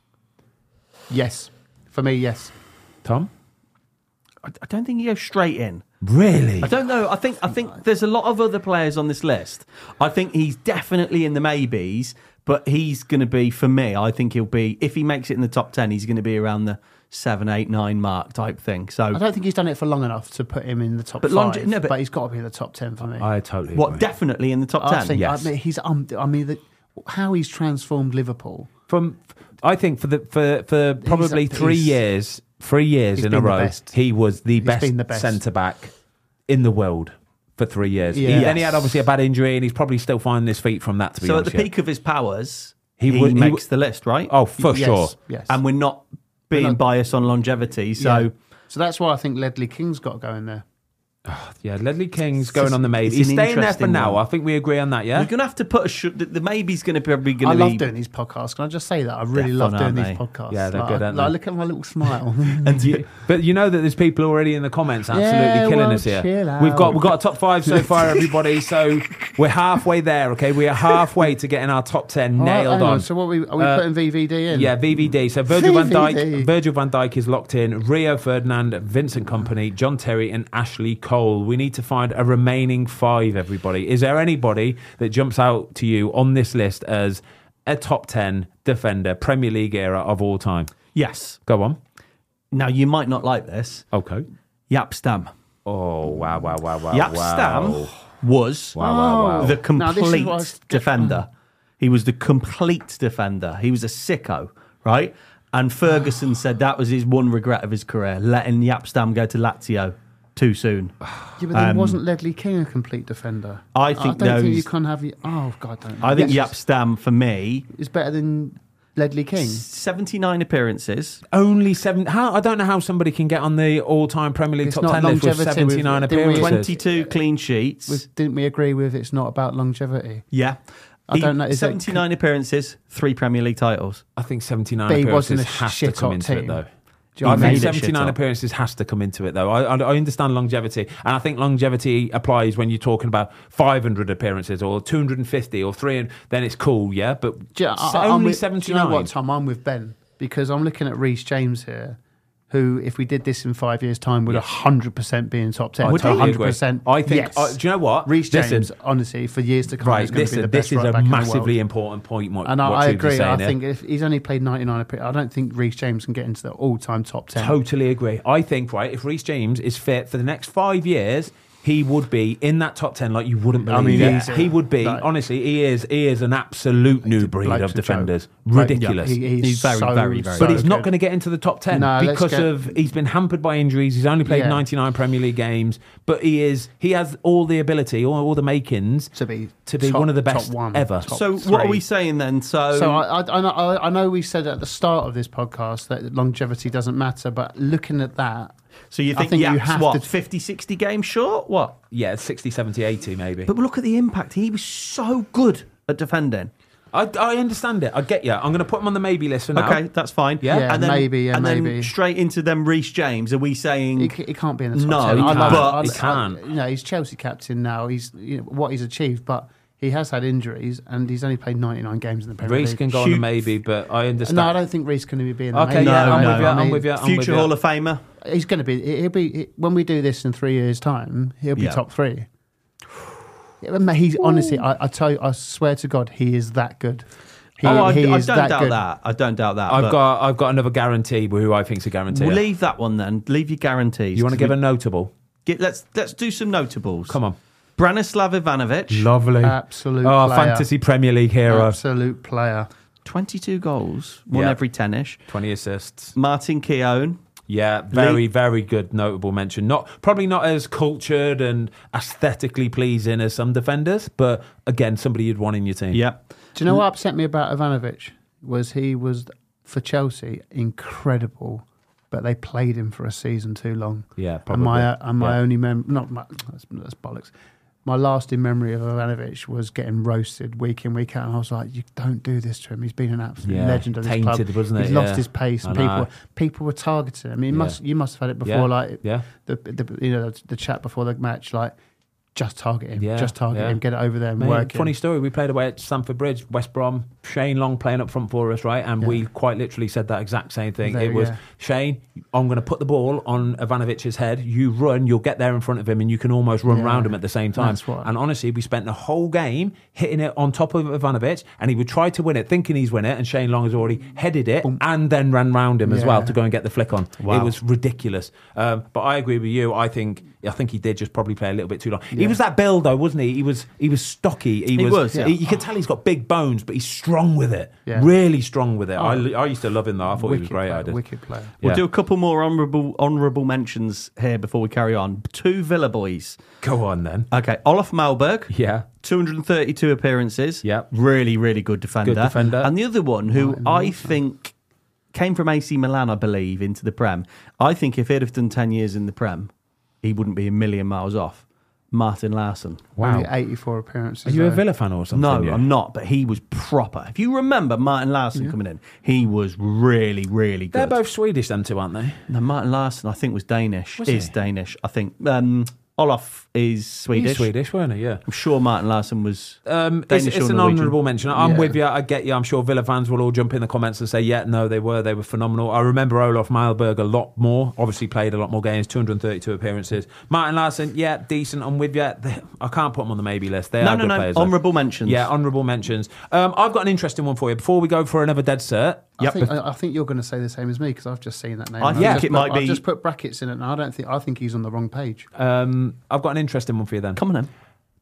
Yes. For me, yes. Tom, I, I don't think he goes straight in. really? I don't know. I think I think there's a lot of other players on this list. I think he's definitely in the maybes, but he's going to be, for me, I think he'll be, if he makes it in the top ten, he's going to be around the seven, eight, nine mark type thing. So, I don't think he's done it for long enough to put him in the top But five. longe- no, but- but, he's got to be in the top ten for me. I totally what, agree. definitely in the top I ten? think Yes. I mean, he's. Um, I mean, the, how he's transformed Liverpool. From I think for the for for probably He's- three he's- years, three years he's in a been the row, best. he was the He's best, been the best. centre back in the world for three years. He- Yeah. then he had obviously a bad injury, and he's probably still finding his feet from that. To be So at honest, the yeah. peak of his powers, He he, would- he makes would- the list, right? oh for Yes, sure. Yes. And we're not being not- biased on longevity. So Yeah. So that's why I think Ledley King's got to go in there. Yeah, Ledley King's going on the maid. it's He's an staying there for interesting now. one. I think we agree on that. Yeah. we're going to have to put a... Sh- the, the maybe's going to probably I going to love be... doing these podcasts. Can I just say that? I really They're love fun, doing aren't these they? podcasts. Yeah, they're like, good, I- aren't like, they? look at my little smile. And you, but you know that there's people already in the comments absolutely Yeah, killing well, us here. chill We've got out. we've got a top five so far, everybody. So we're halfway there. Okay, we are halfway to getting our top ten All right, nailed hang on. So what we are we Uh, putting V V D in? Yeah, V V D. So Virgil van V V D. Dijk, Virgil van Dijk is locked in. Rio Ferdinand, Vincent Kompany, John Terry, and Ashley Cole. We need to find a remaining five, everybody. Is there anybody that jumps out to you on this list as a top ten defender, Premier League era of all time? Yes. Go on. Now, you might not like this. Okay. Jaap Stam. Oh, wow, wow, wow, wow. Jaap wow. Stam was Wow, wow, wow. the Now, this is complete what I was- defender. He was the complete defender. He was a sicko, right? And Ferguson said that was his one regret of his career, letting Jaap Stam go to Lazio too soon. Yeah, but then Um, wasn't Ledley King a complete defender? I think I don't think you those- can have. You, oh God, I don't. I think Yes, Jaap Stam, for me, is better than Ledley King. seventy-nine appearances. Only seven. How I don't know how somebody can get on the all-time Premier League It's top not ten list with longevity, with- seventy-nine didn't we- appearances. twenty-two clean sheets. With, didn't we agree with it's not about longevity? yeah. I He- don't know, is that- seventy-nine appearances, three Premier League titles. I think seventy-nine But he appearances wasn't a has to shit come hot into it, team. though. Do you know I what I think made it shit seventy-nine up. appearances has to come into it, though. I, I, I understand longevity, and I think longevity applies when you're talking about five hundred appearances or two hundred fifty or three hundred. Then it's cool, yeah. But Do you- s- I- I'm only with- Do seventy-nine. you know what, Tom? I'm with Ben because I'm looking at Reece James here, who, if we did this in five years' time, would Yeah. one hundred percent be in top ten. I Would totally one agree. hundred percent. I think. Yes. uh, do you know what? Reece Listen, James, honestly, for years to come, right. is going to be Listen, the this best is right a back in the massively world. important point. What, And I, what I Tubes is agree. saying I here. think if he's only played ninety-nine, appear- I don't think Reece James can get into the all-time top ten. Totally agree. I think, right, if Reece James is fit for the next five years, he would be in that top ten like you wouldn't believe. I mean, Yeah. easy. He would be, Like- honestly, he is He is an absolute new breed Bloke's of a defenders. joke. Like, Ridiculous. he- he's, He's very, so, very, very so But he's not good. going to get into the top ten No, let's because get- of he's been hampered by injuries. He's only played Yeah. ninety-nine Premier League games, but he is he has all the ability, all, all the makings to be to be top- one of the top best one, ever. top So what are three. we saying then? So, So I, I, I, know, I know we said at the start of this podcast that longevity doesn't matter, but looking at that, so you I think, think you Yap's have what, to- fifty, sixty games short? What? Yeah, sixty, seventy, eighty maybe. But look at the impact. He was so good at defending. I, I understand it. I get you. I'm going to put him on the maybe list for now. Okay, that's fine. Yeah? Yeah, and then, maybe, yeah, and then maybe. straight into them Reece James. Are we saying he, c- he can't be in the top No, ten. he I can't. love- But I- he I- can't. You know, he's Chelsea captain now. He's you know, what he's achieved, but he has had injuries and he's only played ninety-nine games in the Premier Reece League. can go on the Shoot. maybe, but I understand. No, I don't think Reece can be in the Okay, maybe. yeah, No, I'm no, with you. I I'm mean, with you. I'm future with you. Hall of Famer? He's going to be. He'll be when we do this in three years' time. He'll be Yeah. top three. Yeah, but He's honestly. I, I tell you, I swear to God, he is that good. He, oh, I, he I is don't that doubt good. that. I don't doubt that. I've but got I've got another guarantee, who I think's a guarantee. We'll leave that one then. Leave your guarantees. You want to 'cause give we- a notable? Get, let's let's do some notables. Come on. Branislav Ivanovic, Lovely. Absolute. Oh, player. fantasy Premier League hero. Absolute player. twenty-two goals, one Yeah. every ten-ish. twenty assists. Martin Keown, Yeah, very, Lee- very good notable mention. Not probably not as cultured and aesthetically pleasing as some defenders, but again, somebody you'd want in your team. yeah. Do you know what upset me about Ivanovic? Was he was for Chelsea incredible, but they played him for a season too long. Yeah, And probably. my and my Yeah. only mem not my, that's, that's bollocks. My lasting memory of Ivanovic was getting roasted week in week out, and I was like, "You don't do this to him. He's been an absolute Yeah, legend of this tainted, club. wasn't it? He's lost Yeah. his pace, and I know. people people were targeting him. I mean, Yeah. must you must have had it before, Yeah. like Yeah. the, the you know the, the chat before the match, like just target him, Yeah, just target yeah. him, get it over there and Mate, work. funny him. story. We played away at Stamford Bridge, West Brom. Shane Long playing up front for us, right? And Yeah. we quite literally said that exact same thing. There, it was yeah. Shane, I'm going to put the ball on Ivanovic's head. You run, you'll get there in front of him, and you can almost run Yeah. round him at the same time. That's what- And honestly, we spent the whole game hitting it on top of Ivanovic, and he would try to win it, thinking he's win it, and Shane Long has already headed it and then ran round him as Yeah. well to go and get the flick on. Wow. It was ridiculous. Um, but I agree with you. I think I think he did just probably play a little bit too long. He was that build though, wasn't he? He was he was stocky. He, He was. was, yeah. he- you could tell he's got big bones, but he's strong with it. Yeah. Really strong with it. I, Oh. I used to love him though. I thought he was Wicked great. player, I did. wicked player. We'll Yeah. do a couple more honourable honourable mentions here before we carry on. Two Villa boys. Go on then. Okay, Olaf Malberg, Yeah. two hundred thirty-two appearances. Yeah. Really, really good defender. Good defender. And the other one, who Martin I Lawson. think came from A C Milan, I believe, into the Prem. I think if he'd have done ten years in the Prem, he wouldn't be a million miles off. Martin Larson. Wow. Only eighty-four appearances. Are you a though. Villa fan or something? No, you? I'm not, but he was proper. If you remember Martin Larson coming in, he was really, really good. They're both Swedish, them two, aren't they? No, Martin Larson, I think, was Danish. Was is he? Danish, I think. Um, Olaf is Swedish. He's Swedish, weren't he? Yeah. I'm sure Martin Larsson was Um, it's Danish it's or an Norwegian. honourable mention. I'm Yeah. with you. I get you. I'm sure Villa fans will all jump in the comments and say, yeah, no, they were. They were phenomenal. I remember Olof Malberg a lot more. Obviously played a lot more games, two hundred thirty-two appearances. Martin Larsson, yeah, decent. I'm with you. They, I can't put them on the maybe list. They No, are no, good no. players. though. Honourable mentions. Yeah, honourable mentions. Um, I've got an interesting one for you. Before we go for another dead cert. I Yep. think, I, I think you're going to say the same as me because I've just seen that name. I I've think just it put- might I've be- just put brackets in it, and I don't think I think he's on the wrong page. Um, I've got an interesting one for you then. Come on then.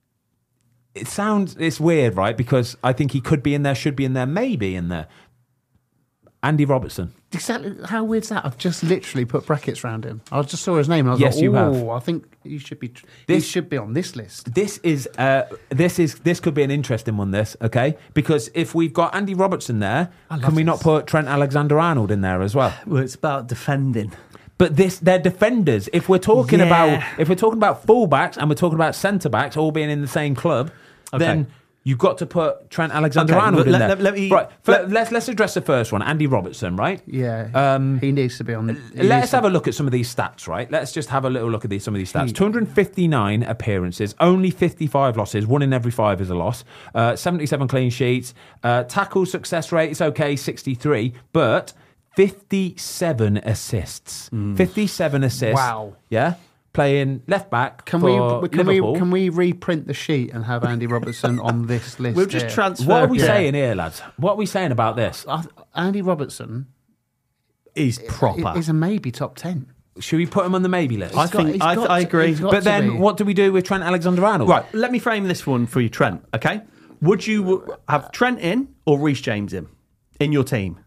It sounds, it's weird, right? Because I think he could be in there, should be in there, maybe in there. Andy Robertson. Exactly. How weird's that? I've just literally put brackets around him. I just saw his name and I was Yes, like, you have. "Oh, I think he should be. This- he should be on this list." This is uh, this is this could be an interesting one. This okay because if we've got Andy Robertson there, love can we not this. put Trent Alexander-Arnold in there as well? Well, it's about defending. But this they're defenders. If we're talking Yeah. about if we're talking about fullbacks and we're talking about centre backs all being in the same club, Okay. then you've got to put Trent Alexander-Arnold Okay, in let- there. let- let me- right. let- Let, let's let's address the first one. Andy Robertson, right? Yeah, Um, he needs to be on. he Let needs us to- have a look at some of these stats, right? Let's just have a little look at these, some of these stats. two hundred fifty-nine appearances, only fifty-five losses, one in every five is a loss. Uh, seventy-seven clean sheets. Uh, tackle success rate is okay, sixty-three, but fifty-seven assists. fifty-seven assists. Wow. Yeah? Playing left back Can for we can Liverpool. we can we reprint the sheet and have Andy Robertson on this list? We'll just here? transfer. What are we Yeah. saying here, lads? What are we saying about this? I- Andy Robertson He's proper. is a maybe top ten. Should we put him on the maybe list? I He's got- think- he's I- got I to- agree. he's got But to then be. what do we do with Trent Alexander-Arnold? Right, let me frame this one for you, Trent, okay? Would you have Trent in or Reece James in in your team?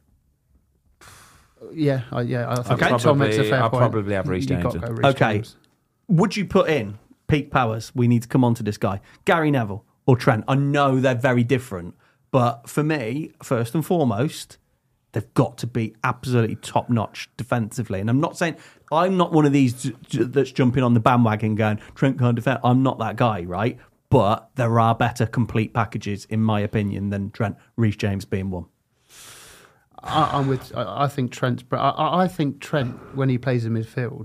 Yeah, I, yeah. I think Okay. Tom makes a Probably- fair I'll point. probably have Reece You've got James to in. go Reece Okay. James. Would you put in peak powers? We need to come on to this guy. Gary Neville or Trent? I know they're very different, but for me, first and foremost, they've got to be absolutely top notch defensively. And I'm not saying I'm not one of these j- j- that's jumping on the bandwagon going, Trent can't defend. I'm not that guy, right? But there are better complete packages, in my opinion, than Trent. Reece James being one. I, I'm with. I, I think Trent. But I, I think Trent, when he plays in midfield,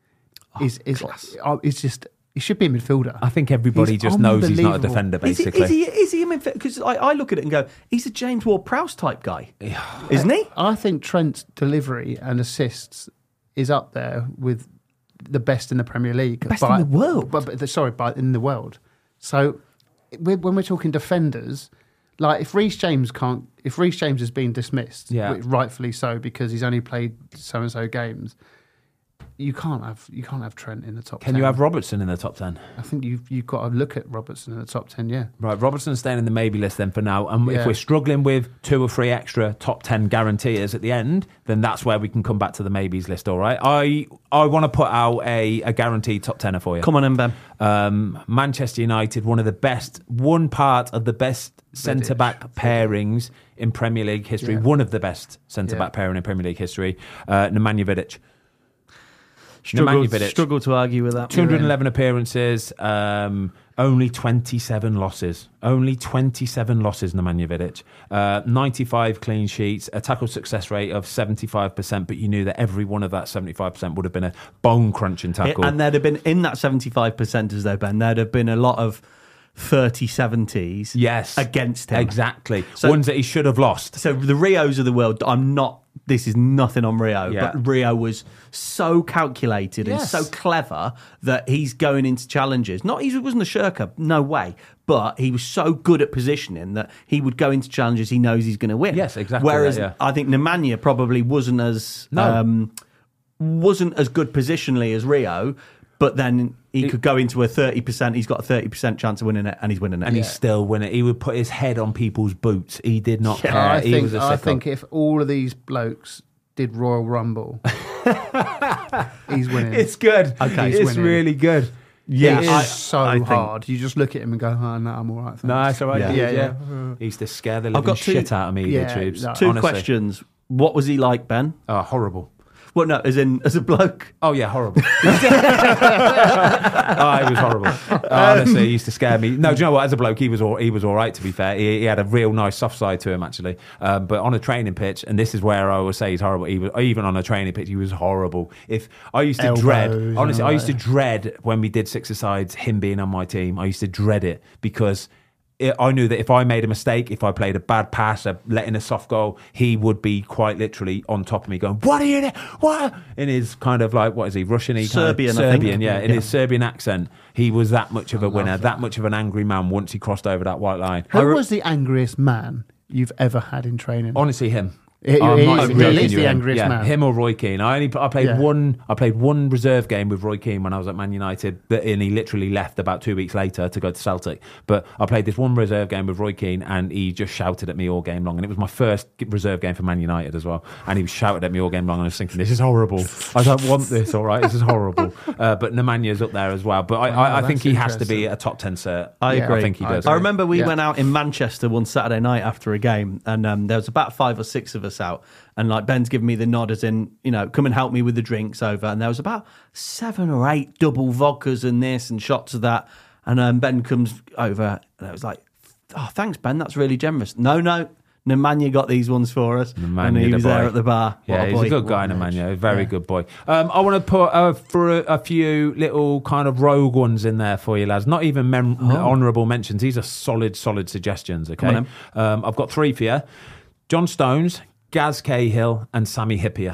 is is uh, is just. He should be a midfielder. I think everybody He's just knows he's not a unbelievable. defender, Is he, basically. is he, is he a midfield? Because I, I look at it and go, he's a James Ward-Prowse type guy, isn't he? I think Trent's delivery and assists is up there with the best in the Premier League. Best in the world? But, but, sorry, but in the world. So we- when we're talking defenders, like if Reece James can't, if Reece James has been dismissed, Yeah. which rightfully so because he's only played so and so games, you can't have you can't have Trent in the top. Can ten. you have Robertson in the top ten? I think you've you've got to look at Robertson in the top ten. Yeah. Right, Robertson's staying in the maybe list then for now. And if Yeah. we're struggling with two or three extra top ten guaranteers at the end, then that's where we can come back to the maybes list, all right? I I want to put out a, a guaranteed top tenner for you. Come on, in, Ben. Um, Manchester United, one of the best, one part of the best centre back pairings in Premier League history, Yeah. one of the best centre back Yeah. pairing in Premier League history, uh, Nemanja Vidic. Struggle, Nemanja Vidic. struggle to argue with that. two hundred eleven appearances, um, only twenty-seven losses. Only twenty-seven losses, Nemanja Vidic. Uh, ninety-five clean sheets, a tackle success rate of seventy-five percent, but you knew that every one of that seventy-five percent would have been a bone-crunching tackle. And there'd have been, in that seventy-five percent as though, Ben, there'd have been a lot of thirty seventies yes. against him. Exactly. So- Ones that he should have lost. So the Rios of the world, I'm not, this is nothing on Rio, Yeah. but Rio was so calculated Yes. and so clever that he's going into challenges. Not, he wasn't a shirker, no way, but he was so good at positioning that he would go into challenges he knows he's going to win. Yes, exactly Whereas that, yeah. I think Nemanja probably wasn't as No. um, wasn't as good positionally as Rio, but then he could go into a thirty percent, he's got a thirty percent chance of winning it, and he's winning it. And he's still winning. He would put his head on people's boots. He did not care. I he think was a I sicko. think if all of these blokes did Royal Rumble, he's winning. It's good. Okay. It's He's winning. really good. Yeah, It is I- so I think- hard. You just look at him and go, "Oh no, I'm all right." thanks." No, it's all right. Yeah. dude, Yeah, Yeah, yeah. He used to scare the I've living got two- shit out of me, yeah, the tubes. no. Two honestly. questions. What was he like, Ben? Oh, horrible. Well, no, as in as a bloke. Oh yeah, horrible. Oh, it was horrible. Honestly, he used to scare me. No, do you know what? As a bloke, he was all, he was all right. To be fair, he, he had a real nice soft side to him actually. Um, but on a training pitch, and this is where I will say he's horrible. He was, even on a training pitch, he was horrible. If I used to Elbows, dread, honestly, you know, I used to like- dread when we did six-a-sides him being on my team. I used to dread it because. I knew that if I made a mistake, if I played a bad pass, a, letting a soft goal, he would be quite literally on top of me going, what are you doing? What? In his kind of like, what is he, Russian? He Serbian, kind of, I think. Serbian, yeah. In Yeah. his Serbian accent, he was that much of a winner, that. that much of an angry man once he crossed over that white line. Who was the angriest man you've ever had in training? Honestly, him. He- I'm he not is- even he joking is you, the him. angriest yeah, man. Him or Roy Keane. I only I played Yeah. one. I played one reserve game with Roy Keane when I was at Man United, but and he literally left about two weeks later to go to Celtic. But I played this one reserve game with Roy Keane, and he just shouted at me all game long. And it was my first reserve game for Man United as well. And he shouted at me all game long, and I was thinking, this is horrible. I don't want this. All right, this is horrible. Uh, but Nemanya's up there as well. But I, Wow, I, I think that's he has to be interesting. a top ten cert. I Yeah, agree. I think he I does. I remember we Yeah. went out in Manchester one Saturday night after a game, and um, there was about five or six of us out, and like Ben's giving me the nod as in, you know, come and help me with the drinks over, and there was about seven or eight double vodkas and this and shots of that, and um, Ben comes over, and I was like, oh, thanks Ben, that's really generous. No, no, Nemanja got these ones for us, Nemanja and he the was boy. there at the bar. What Yeah, a he's boy. a good guy, What an Nemanja. edge. Very Yeah. good boy. Um, I want to put uh, for a, a few little kind of rogue ones in there for you, lads. Not even mem- honourable mentions. These are solid, solid suggestions, okay? Come on, um, I've got three for you. John Stones, Gaz Cahill and Sammy Hippier.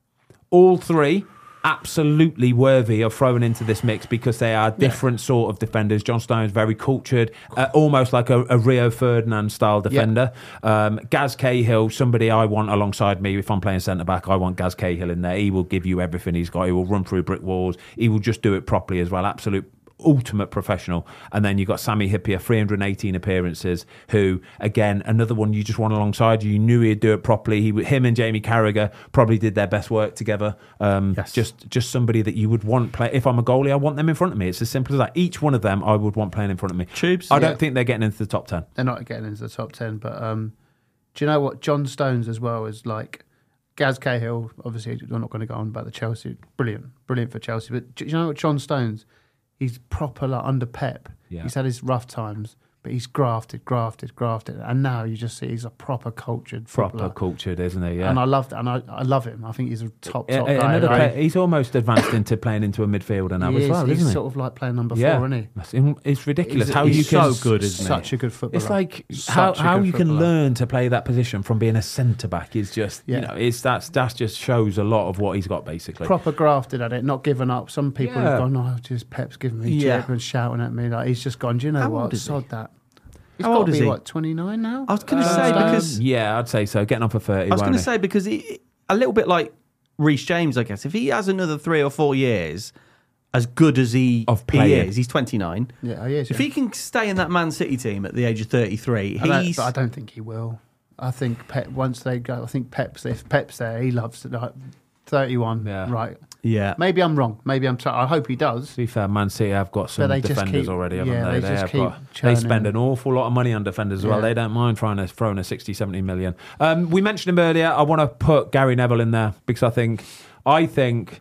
All three absolutely worthy of throwing into this mix because they are different yeah. sort of defenders. John Stones, very cultured, uh, almost like a, a Rio Ferdinand style defender. Yeah. Um, Gaz Cahill, somebody I want alongside me. If I'm playing centre back, I want Gaz Cahill in there. He will give you everything he's got. He will run through brick walls. He will just do it properly as well. Absolute ultimate professional. And then you've got Sammy Hippier, three hundred eighteen appearances, who, again, another one you just want alongside you. You knew he'd do it properly. He, him and Jamie Carragher probably did their best work together. Um, Yes. Just just somebody that you would want play. If I'm a goalie, I want them in front of me. It's as simple as that. Each one of them I would want playing in front of me. Tubes? I don't Yeah. think they're getting into the top ten. They're not getting into the top ten, but um, do you know what? John Stones as well is like Gaz Cahill. Obviously, we're not going to go on about the Chelsea. Brilliant, brilliant for Chelsea. But do you know what? John Stones, he's proper like under Pep. Yeah. He's had his rough times, but he's grafted, grafted, grafted, and now you just see he's a proper cultured, Proper footballer. cultured, isn't he? Yeah. And I love that, and I, I love him. I think he's a top, top Uh, guy. another Like, player- he's almost advanced into playing into a midfielder now he as is, well, he's isn't he? sort of like playing number yeah, four, isn't he? That's- it's ridiculous He's, how he's you can. so good, isn't he? Such a good footballer. It's like Such how, a how good you can footballer. learn to play that position from being a centre back is just Yeah. you know it's that's that's just shows a lot of what he's got basically. Proper grafted at it, not giving up. Some people Yeah. have gone, oh, just Pep's giving me Yeah. jerk and shouting at me. Like he's just gone, do you know How what? old is he? Sod that. He's How got old to is be, he? what, twenty-nine now? I was going to Uh, say um, because Yeah, I'd say so. Getting on for thirty. I was won't going to he? say because he, a little bit like Reece James, I guess. If he has another three or four years, as good as he, Of he playing. is, he's twenty-nine. Yeah, he is. If yeah. he can stay in that Man City team at the age of thirty-three, I don't, he's. but I don't think he will. I think Pep, once they go, I think Pep's, if Pep's there, he loves it. Like, thirty-one, Yeah. right. Yeah. Maybe I'm wrong. Maybe I'm. T- I hope he does. To be fair, Man City have got some they just defenders keep- already, haven't yeah, they? they just have keep got, they churning. spend an awful lot of money on defenders as well. Yeah. They don't mind trying to throw in a sixty, seventy million. Um, we mentioned him earlier. I want to put Gary Neville in there because I think, I think,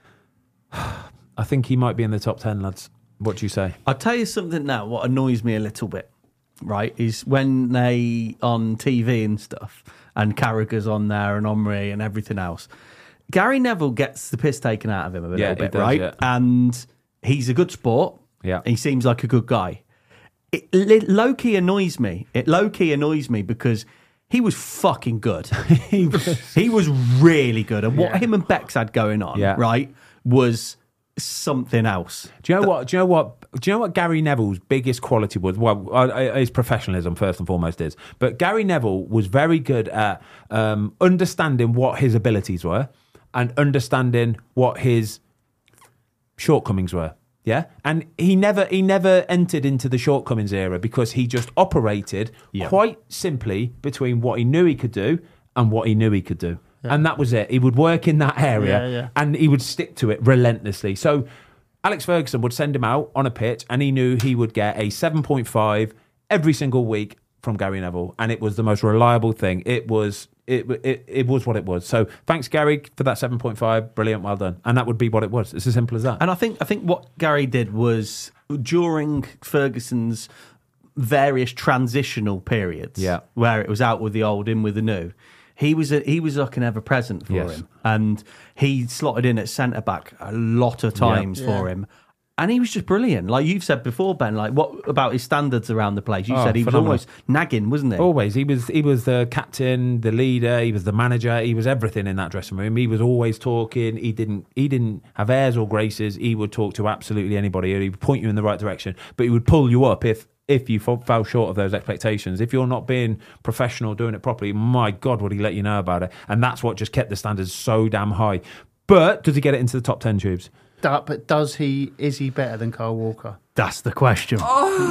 I think he might be in the top ten, lads. What do you say? I'll tell you something now. What annoys me a little bit, right, is when they on T V and stuff, and Carragher's on there and Omri and everything else. Gary Neville gets the piss taken out of him a Yeah, little he bit, does, right? yeah. And he's a good sport. Yeah. He seems like a good guy. It, it low key annoys me. It low key annoys me because he was fucking good. he, was, he was really good. And what Yeah. him and Bex had going on, Yeah. right, was something else. Do you know what? Do you know what? Do you know what Gary Neville's biggest quality was? Well, uh, uh, his professionalism first and foremost is. But Gary Neville was very good at um, understanding what his abilities were and understanding what his shortcomings were. Yeah, and he never he never entered into the shortcomings era because he just operated Yeah. quite simply between what he knew he could do and what he knew he could do. And that was it. He would work in that area Yeah, yeah. and he would stick to it relentlessly. So Alex Ferguson would send him out on a pitch and he knew he would get a seven point five every single week from Gary Neville. And it was the most reliable thing. It was it, it it was what it was. So thanks, Gary, for that seven point five. Brilliant, well done. And that would be what it was. It's as simple as that. And I think I think what Gary did was during Ferguson's various transitional periods, Yeah. where it was out with the old, in with the new. He was a, he was like an ever present for Yes. him, and he slotted in at centre back a lot of times Yeah. for Yeah. him. And he was just brilliant. Like you've said before, Ben, like what about his standards around the place? You Oh, said he phenomenal. was almost nagging, wasn't he? Always. He was he was the captain, the leader, he was the manager, he was everything in that dressing room. He was always talking. He didn't he didn't have airs or graces. He would talk to absolutely anybody. He would point you in the right direction, but he would pull you up if if you f- fell short of those expectations. If you're not being professional, doing it properly, my God, would he let you know about it? And that's what just kept the standards so damn high. But does he get it into the top ten, Tubes? Da- But does he? Is he better than Kyle Walker? That's the question.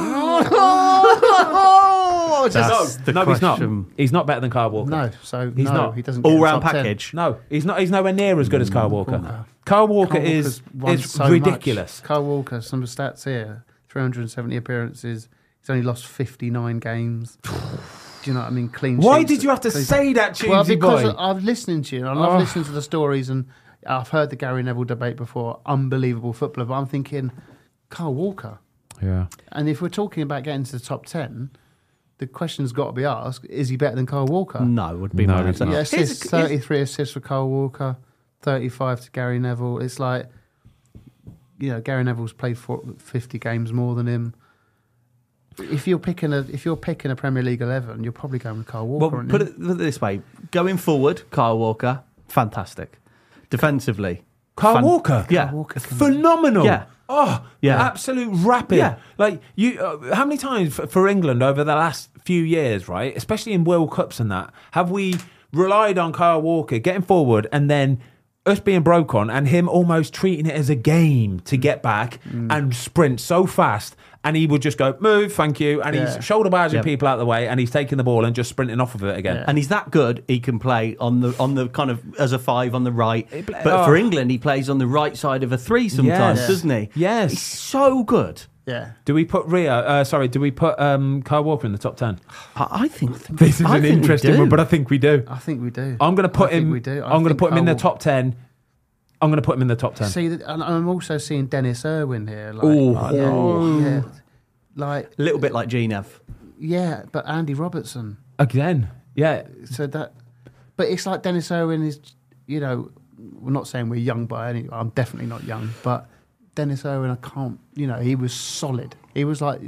Oh, That's the no, he's not. question. He's not better than Kyle Walker. no. So He's no, not. He doesn't. Get in the All-round top ten. package. No, he's not. He's nowhere near as good as Kyle Walker. Walker. Kyle Walker Kyle is Walker's won is so ridiculous. much. Kyle Walker, some stats here: three hundred seventy appearances. He's only lost fifty-nine games. Do you know what I mean? Clean. Why sheets- did you have to clean- say that, Tubesy Well, because boy? I'm listening to you. And I love Oh. listening to the stories, and I've heard the Gary Neville debate before. Unbelievable footballer, but I'm thinking Kyle Walker. Yeah. And if we're talking about getting to the top ten, the question's got to be asked: is he better than Kyle Walker? No, would be No, my he's answer. not. Yeah, Here's a- assists, here's- thirty-three assists for Kyle Walker, thirty-five to Gary Neville. It's like, you know, Gary Neville's played for fifty games more than him. If you're picking a if you're picking a Premier League eleven, you're probably going with Kyle Walker. Well, aren't put you? it, put it this way: going forward, Kyle Walker, fantastic. Defensively, Kyle fan- Walker. yeah, Kyle Walker can- Phenomenal. Yeah. Oh, Yeah. absolute rapid. Yeah. Like you, uh, how many times f- for England over the last few years, right? Especially in World Cups and that, have we relied on Kyle Walker getting forward and then us being broke on and him almost treating it as a game to get back Mm. and sprint so fast, and he would just go move, thank you, and Yeah. he's shoulder barging Yep. people out of the way, and he's taking the ball and just sprinting off of it again. Yeah. and he's that good. He can play on the on the kind of as a five on the right. He play- But oh. for England, he plays on the right side of a three sometimes, Yes. doesn't he? Yes. he's so good. Yeah. Do we put Rio? Uh, sorry, do we put um, Kyle Walker in the top ten? I, I think This is I an think we interesting do. one, but I think we do. I think we do. I'm going to put I think him. we do. I I'm going to think put him in the Kyle- top ten. I'm going to put him in the top ten. See, that- and I'm also seeing Dennis Irwin here. Like, Ooh. yeah, yeah, like a little bit like G N F. yeah, but Andy Robertson. Again, yeah. So that, but it's like Dennis Irwin is, you know, we're not saying we're young by any. I'm definitely not young, but Dennis Irwin, I can't. You know, he was solid. He was like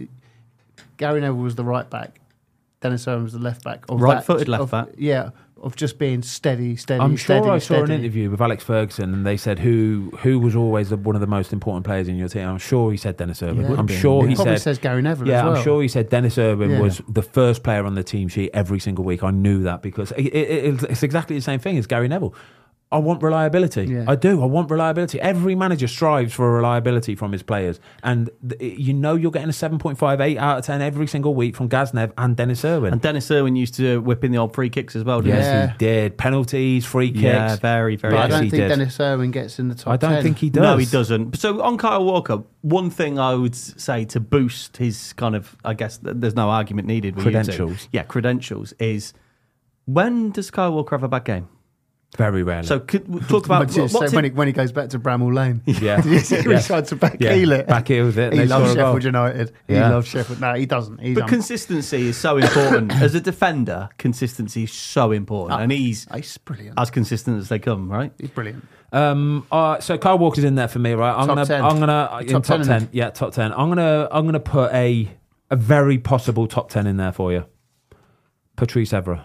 Gary Neville was the right back. Dennis Irwin was the left back. Of Right-footed that- left of- back. Yeah, of just being steady, steady, I'm steady, sure I saw steady. an interview with Alex Ferguson, and they said who who was always the, one of the most important players in your team. I'm sure he said Dennis Irwin. Yeah. I'm Been, sure He he probably said. says Gary Neville Yeah, as well. I'm sure he said Dennis Irwin Yeah. was the first player on the team sheet every single week. I knew that because it, it, it's exactly the same thing as Gary Neville. I want reliability. Yeah. I do. I want reliability. Every manager strives for reliability from his players. And th- you know you're getting a seven point five, eight out of ten every single week from Gaznev and Dennis Irwin. And Dennis Irwin used to whip in the old free kicks as well, didn't yes, Yeah. he did. Penalties, free he? kicks. Yeah, very, very. But I Yes, don't he think did. Dennis Irwin gets in the top I don't ten. think he does. No, he doesn't. So on Kyle Walker, one thing I would say to boost his kind of, I guess th- there's no argument needed with you two. Credentials. Yeah, credentials is when does Kyle Walker have a bad game? Very rarely. So could we talk about When, what's when, it, he, when he goes back to Bramall Lane. yeah. Did you see when Yeah. he tried to back Yeah, heel it? back heels it, and He they loves score a goal. Sheffield United. He Yeah. loves Sheffield. No, he doesn't. He's but um, consistency is so important. As a defender, consistency is so important. Ah. and he's he's brilliant. as consistent as they come, right? He's brilliant. Um, uh, so Kyle Walker's in there for me, right? I'm Top gonna, ten. I'm gonna uh, in Top top ten, ten. isn't it? Yeah, top ten. I'm gonna, I'm gonna put a a very possible top ten in there for you. Patrice Evra.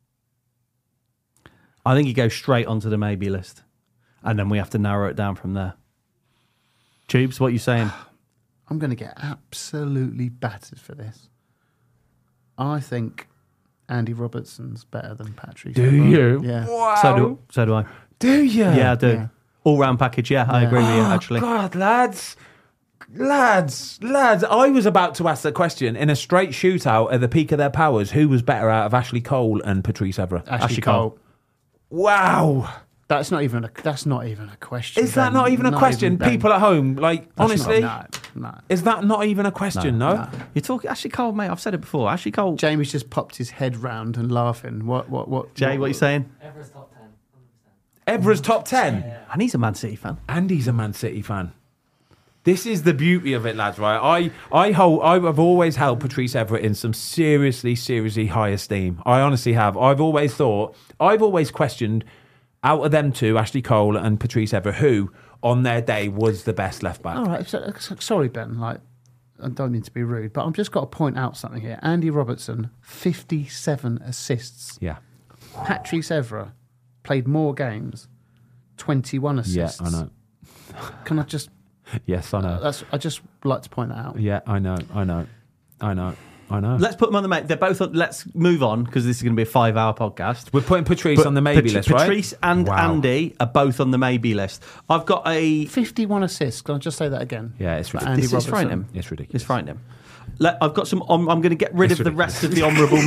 I think he goes straight onto the maybe list. And then we have to narrow it down from there. Tubes, what are you saying? I'm going to get absolutely battered for this. I think Andy Robertson's better than Patrick. Do Evra. you? Yeah. Wow. So do so do I. Do you? Yeah, I do. Yeah. All round package, yeah, I Yeah. agree with you, Oh, actually. God, lads. Lads, lads, I was about to ask the question in a straight shootout at the peak of their powers, who was better out of Ashley Cole and Patrice Evra? Ashley, Ashley Cole. Cole. Wow. That's not even a. That's not even a question. Is that Ben. not even a Not question? Ben. People at home, like, That's honestly, not, no, no. is that not even a question? No. no. You're talking Ashley Cole, mate. I've said it before. Ashley Cole. Jamie's just popped his head round and laughing. What? What? What? Jay, what are you saying? Everest top ten. one hundred percent. Evra's top ten, And he's a Man City fan. and he's a Man City fan. This is the beauty of it, lads. Right? I, I hold. I've always held Patrice Evra in some seriously, seriously high esteem. I honestly have. I've always thought. I've always questioned. Out of them two, Ashley Cole and Patrice Evra, who on their day was the best left back? All right. So, so- sorry, Ben. Like, I don't mean to be rude, but I've just got to point out something here. Andy Robertson, fifty-seven assists. Yeah, Patrice Evra played more games, twenty-one yeah, assists. I know. Can I just? Yes, I know. That's. I just like to point that out. Yeah, I know. I know. I know. I know. Let's put them on the mate. They're both. On, let's move on because this is going to be a five-hour podcast. We're putting Patrice But on the maybe Pat- list, right? Patrice and Wow. Andy are both on the maybe list. I've got a. fifty-one assists. Can I just say that again? Yeah, it's For ridiculous. Andy This is Robertson. frightening. It's ridiculous. It's frightening. Let, I've got some. Um, I'm going to get rid It's of the ridiculous. rest of the honourable.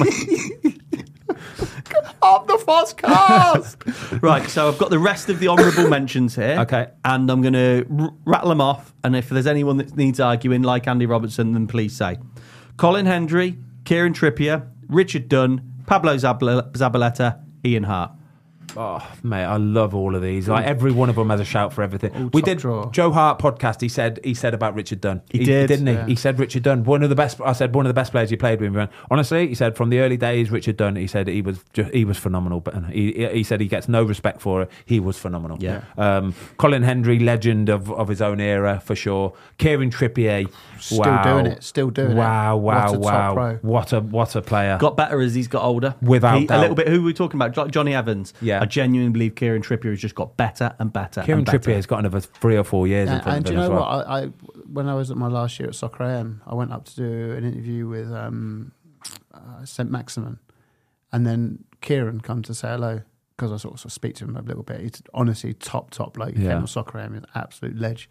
men- Up the first cast. Right, so I've got the rest of the honourable mentions here. Okay. And I'm going to r- rattle them off. And if there's anyone that needs arguing, like Andy Robertson, then please say. Colin Hendry, Kieran Trippier, Richard Dunn, Pablo Zabal- Zabaleta, Ian Hart. Oh, mate, I love all of these. Like every one of them has a shout for everything. All we top did drawer. Joe Hart podcast. He said he said about Richard Dunn. He did, didn't he? yeah. He said Richard Dunn, one of the best. I said one of the best players he played with. He went, honestly, he said from the early days, Richard Dunn. He said he was just, he was phenomenal. But he he said he gets no respect for it. He was phenomenal. Yeah. Um, Colin Hendry, legend of, of his own era for sure. Kieran Trippier, Still wow. doing it. Still doing it. Wow, wow, What a top wow! pro. What a what a player. Got better as he's got older. Without He- doubt. A little bit. Who were we talking about? Jo- Johnny Evans. Yeah. I genuinely believe Kieran Trippier has just got better and better. Kieran and better. Trippier has got another three or four years in And, front and of do him you know as well. what? I, I when I was at my last year at Soccer A M, I went up to do an interview with um, uh, Saint Maximin, and then Kieran come to say hello because I sort of, sort of speak to him a little bit. He's honestly top top bloke. He Yeah. came on Soccer A M, he's an absolute ledge.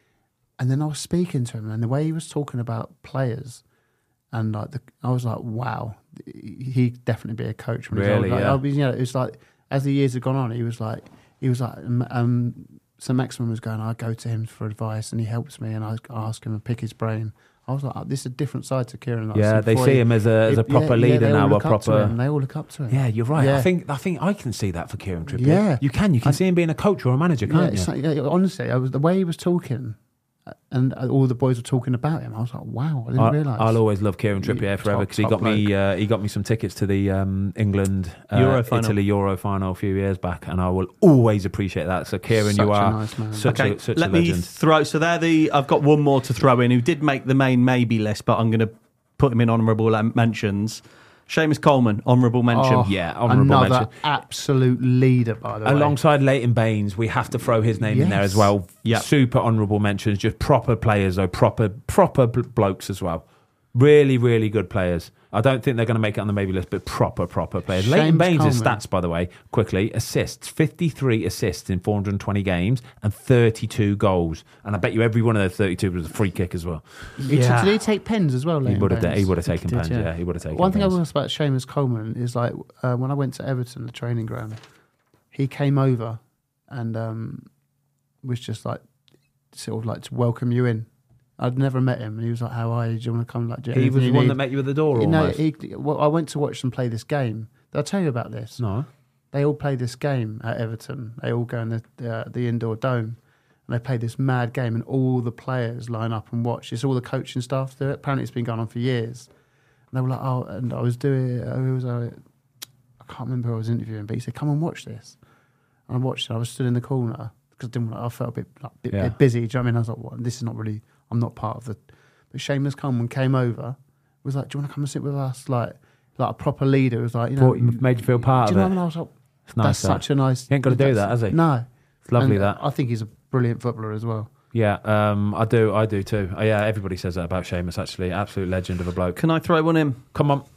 And then I was speaking to him, and the way he was talking about players, and like the, I was like, wow, he'd definitely be a coach. When he's Really, old. Like, yeah. I mean, you know, it's like as the years have gone on, he was like, he was like, um, um, Sir Maximin was going, I go to him for advice, and he helps me, and I ask him and pick his brain. I was like, oh, this is a different side to Kieran. Like, Yeah, so they before see he- him as a as a it- proper yeah, yeah, leader they all now, a look up to proper. him. They all look up to him. Yeah, you're right. Yeah. I think I think I can see that for Kieran Trippier. Yeah. You can. You can I- see him being a coach or a manager, Yeah, can't it's you? like, yeah, honestly, I was the way he was talking, uh, and uh, all the boys were talking about him. I was like, wow, I didn't I, realise. I'll always love Kieran Trippier Yeah, forever top- because he top got me uh, he got me some tickets to the um, England uh, Euro final. Italy Euro final a few years back, and I will always appreciate that. So Kieran, Such you a are nice man. such Okay, a such let a me legend. throw. So they're the. I've got one more to throw in who did make the main maybe list, but I'm going to put him in honourable um, mentions. Seamus Coleman, honourable mention. Oh, Yeah, honourable another mention. absolute leader, by the way. Alongside Leighton Baines, we have to throw his name in there Yes. as well. Yeah. Super honourable mentions, just proper players though, proper proper bl- blokes as well. Really, really good players. I don't think they're going to make it on the maybe list, but proper, proper players. Seamus Leighton Baines' Coleman. stats, by the way, quickly, assists, fifty-three assists in four hundred twenty games and thirty-two goals. And I bet you every one of those thirty-two was a free kick as well. He t- Yeah. did he take pens as well? He Leighton would have Baines? he would have taken Did, pens, yeah. yeah. He would have taken One thing I pens. will say about Seamus Coleman is like uh, when I went to Everton, the training ground, he came over and um, was just like sort of like to welcome you in. I'd never met him, and he was like, "How are you? Do you want to come?" Like, do you- He anything was the you one need?" that met you at the door You know, almost. he, well, I went to watch them play this game. Did I tell you about this? No. They all play this game at Everton. They all go in the the, uh, the indoor dome, and they play this mad game, and all the players line up and watch. It's all the coaching staff do it. Apparently, it's been going on for years. And they were like, "Oh," and I was doing. Uh, who was I? I can't remember who I was interviewing, but he said, "Come and watch this." And I watched it. I was stood in the corner because I didn't. Want, I felt a bit, like, bit, Yeah. bit busy. Do you know what I mean? I was like, "What? This is not really. I'm not part of the." But Seamus Coleman came over. Was like, "Do you want to come and sit with us?" Like, like a proper leader. Was like, you know, Thought you made you feel part do you know of what I it. mean? I was like, It's nice. that's that. such a nice. He ain't gotta do that's- that, has he? No, It's lovely And that. I think he's a brilliant footballer as well. Yeah, um, I do. I do too. Uh, yeah, everybody says that about Seamus. Actually, absolute legend of a bloke. Can I throw one in? Come on.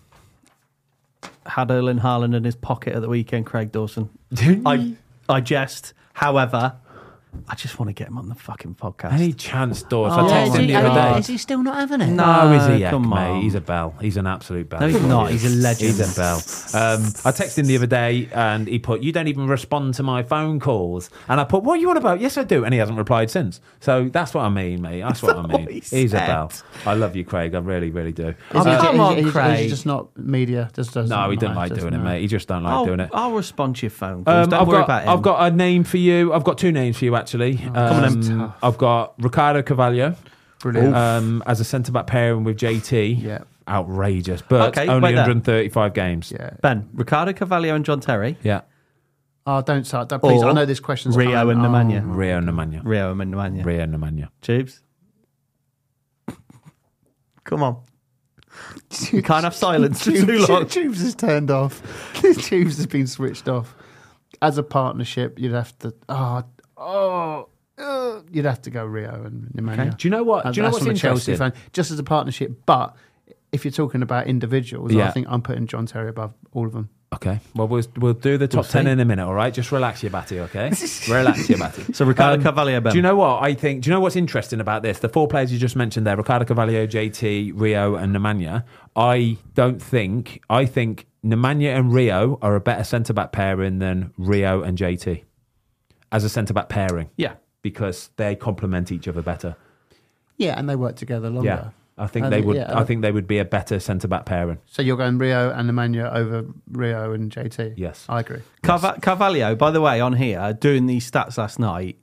Had Erling Haaland in his pocket at the weekend, Craig Dawson. I I jest. However, I just want to get him on the fucking podcast. Any chance, Dawes? Oh, I yeah, texted is him he- the other uh, day. is he still not having it? No, is he? Yeah, come mate. on. He's a bell. He's an absolute bell. No, he's not. He's a legend. He's a bell. Um, I texted him the other day and he put, "You don't even respond to my phone calls." And I put, "What are you on about?" "Yes, I do." And he hasn't replied since. So that's what I mean, mate. That's what I mean. he He's a said. bell. I love you, Craig. I really, really do. Is Oh, he, come is, on, is, is, Craig. he just not media? Just doesn't No, he doesn't mind, like just doing it, no. mate. He just don't like I'll, doing it. I'll respond to your phone calls. Um, Don't I've worry got about him. I've got a name for you. I've got two names for you actually. Come on, Um, then. I've got Ricardo Carvalho Brilliant. um, as a centre back pairing with J T. Yeah. Outrageous, but Okay, only wait there. one hundred thirty-five games. Yeah. Ben, Ricardo Carvalho and John Terry. Yeah. Oh, don't start. Don't, please. Or I know this question's Rio coming. and Nemanja. Oh. Rio Nemanja. Rio and Nemanja. Rio Nemanja. Tubes. Come on. You can't have silence for too long. Tubes is turned off. Tubes has been switched off. As a partnership, you'd have to. Oh, oh, uh, you'd have to go Rio and Nemanja. Do you know what? That's Do you know what's from a Chelsea interesting? fan, just as a partnership. But if you're talking about individuals, Yeah. I think I'm putting John Terry above all of them. Okay. Well, we'll we'll do the top We'll ten see. in a minute. All right. Just relax your batty. Okay. Relax your batty. So Ricardo Um, Carvalho, Ben. Do you know what I think? Do you know what's interesting about this? The four players you just mentioned there: Ricardo Carvalho, J T, Rio, and Nemanja. I don't think. I think Nemanja and Rio are a better centre back pairing than Rio and J T as a centre back pairing Yeah. because they complement each other better. Yeah, and they work together longer. Yeah. I think And they it- would. yeah, I think they would be a better centre back pairing. So you're going Rio and Nemanja over Rio and J T? Yes. I agree. Carva- Carvalho, by the way, on here, doing these stats last night,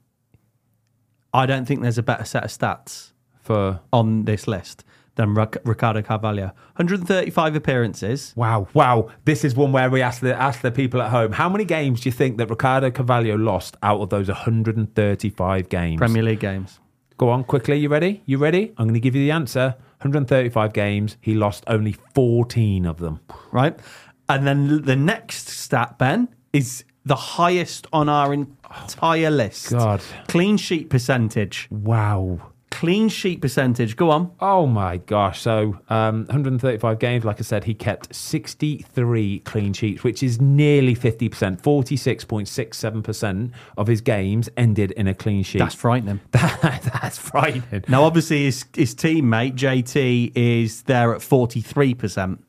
I don't think there's a better set of stats For on this list than Ric- Ricardo Carvalho. one hundred thirty-five appearances. wow, wow! This is one where we ask the ask the people at home: how many games do you think that Ricardo Carvalho lost out of those one hundred thirty-five games? Premier League games. Go on, quickly. You ready? You ready? I'm going to give you the answer. one hundred thirty-five games. He lost only fourteen of them. Right? And then the next stat, Ben, is the highest on our entire list. God. Clean sheet percentage. Wow. Clean sheet percentage. Go on. Oh my gosh. So um, one hundred thirty-five games, like I said, he kept sixty-three clean sheets, which is nearly fifty percent. forty-six point six seven percent of his games ended in a clean sheet. That's frightening. That, that's frightening. Now, obviously, his, his teammate, J T, is there at forty-three percent.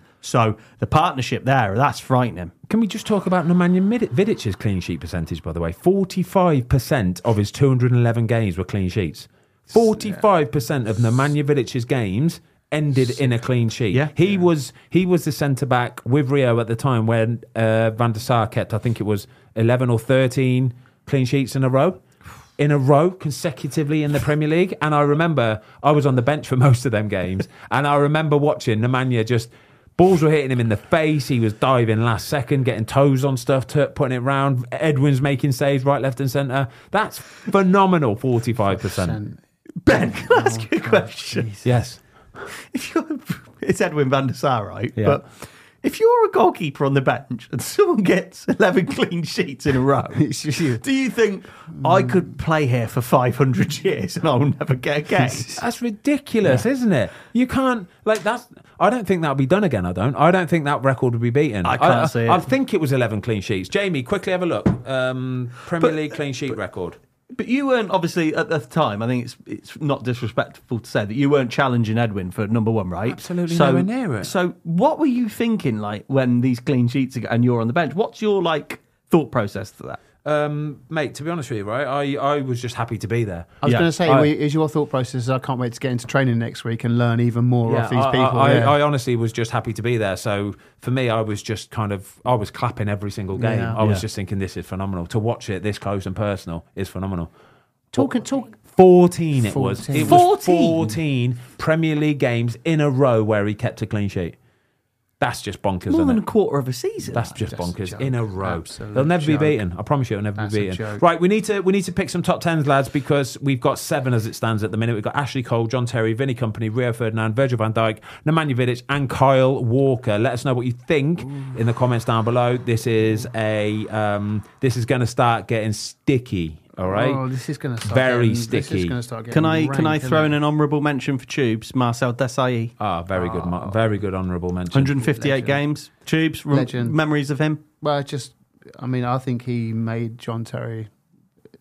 So the partnership there, that's frightening. Can we just talk about Nemanja Mid- Vidic's clean sheet percentage, by the way? forty-five percent of his two hundred eleven games were clean sheets. forty-five percent of Nemanja Vidic's games ended in a clean sheet. Yeah. He was he was the centre back with Rio at the time when uh, Van der Sar kept, I think it was eleven or thirteen clean sheets in a row. In a row, consecutively in the Premier League. And I remember I was on the bench for most of them games. And I remember watching Nemanja just... Balls were hitting him in the face. He was diving last second, getting toes on stuff, t- putting it round. Edwin's making saves right, left and centre. That's phenomenal, forty-five percent. Ben, can I ask you a question? Yes. If you're, it's Edwin van der Sar, right? Yeah. But if you're a goalkeeper on the bench and someone gets eleven clean sheets in a row, It's just you. do you think I could play here for five hundred years and I'll never get a game? That's ridiculous, isn't it? You can't, like, that's... I don't think that'll be done again, I don't. I don't think that record would be beaten. I can't see it. I think it was eleven clean sheets. Jamie, quickly have a look. Um, Premier But- League clean sheet record. But you weren't, obviously, at the time, I think it's it's not disrespectful to say that you weren't challenging Edwin for number one, right? Absolutely so, nowhere near it. So what were you thinking, like, when these clean sheets are, and you're on the bench? What's your, like, thought process to that? Um, mate, to be honest with you, right, I, I was just happy to be there. I was Yeah. going to say, I- we, is your thought process, I can't wait to get into training next week and learn even more off these I, people. I, yeah. I honestly was just happy to be there. So for me, I was just kind of, I was clapping every single game. Yeah. I was Yeah. just thinking, this is phenomenal. To watch it this close and personal is phenomenal. Talking, talk. fourteen it was. fourteen. It was fourteen? fourteen Premier League games in a row where he kept a clean sheet. That's just bonkers, More isn't than it? a quarter of a season. That's just That's a bonkers joke. in a row. Absolute They'll never joke. be beaten. I promise you, it'll never That's be a beaten. joke. Right, we need to we need to pick some top tens, lads, because we've got seven as it stands at the minute. We've got Ashley Cole, John Terry, Vinny Company, Rio Ferdinand, Virgil van Dijk, Nemanja Vidic, and Kyle Walker. Let us know what you think in the comments down below. This is a um, this is going to start getting sticky. All right. Oh, this is going to start Very getting, This sticky. is going to start getting Can I can I rank, throw in isn't an honourable mention for Tubes, Marcel Desailly? Ah, very good, mo- very good honourable mention. one hundred fifty-eight Legend. games. Tubes, rem- Legend. memories of him? it? Well, just, I mean, I think he made John Terry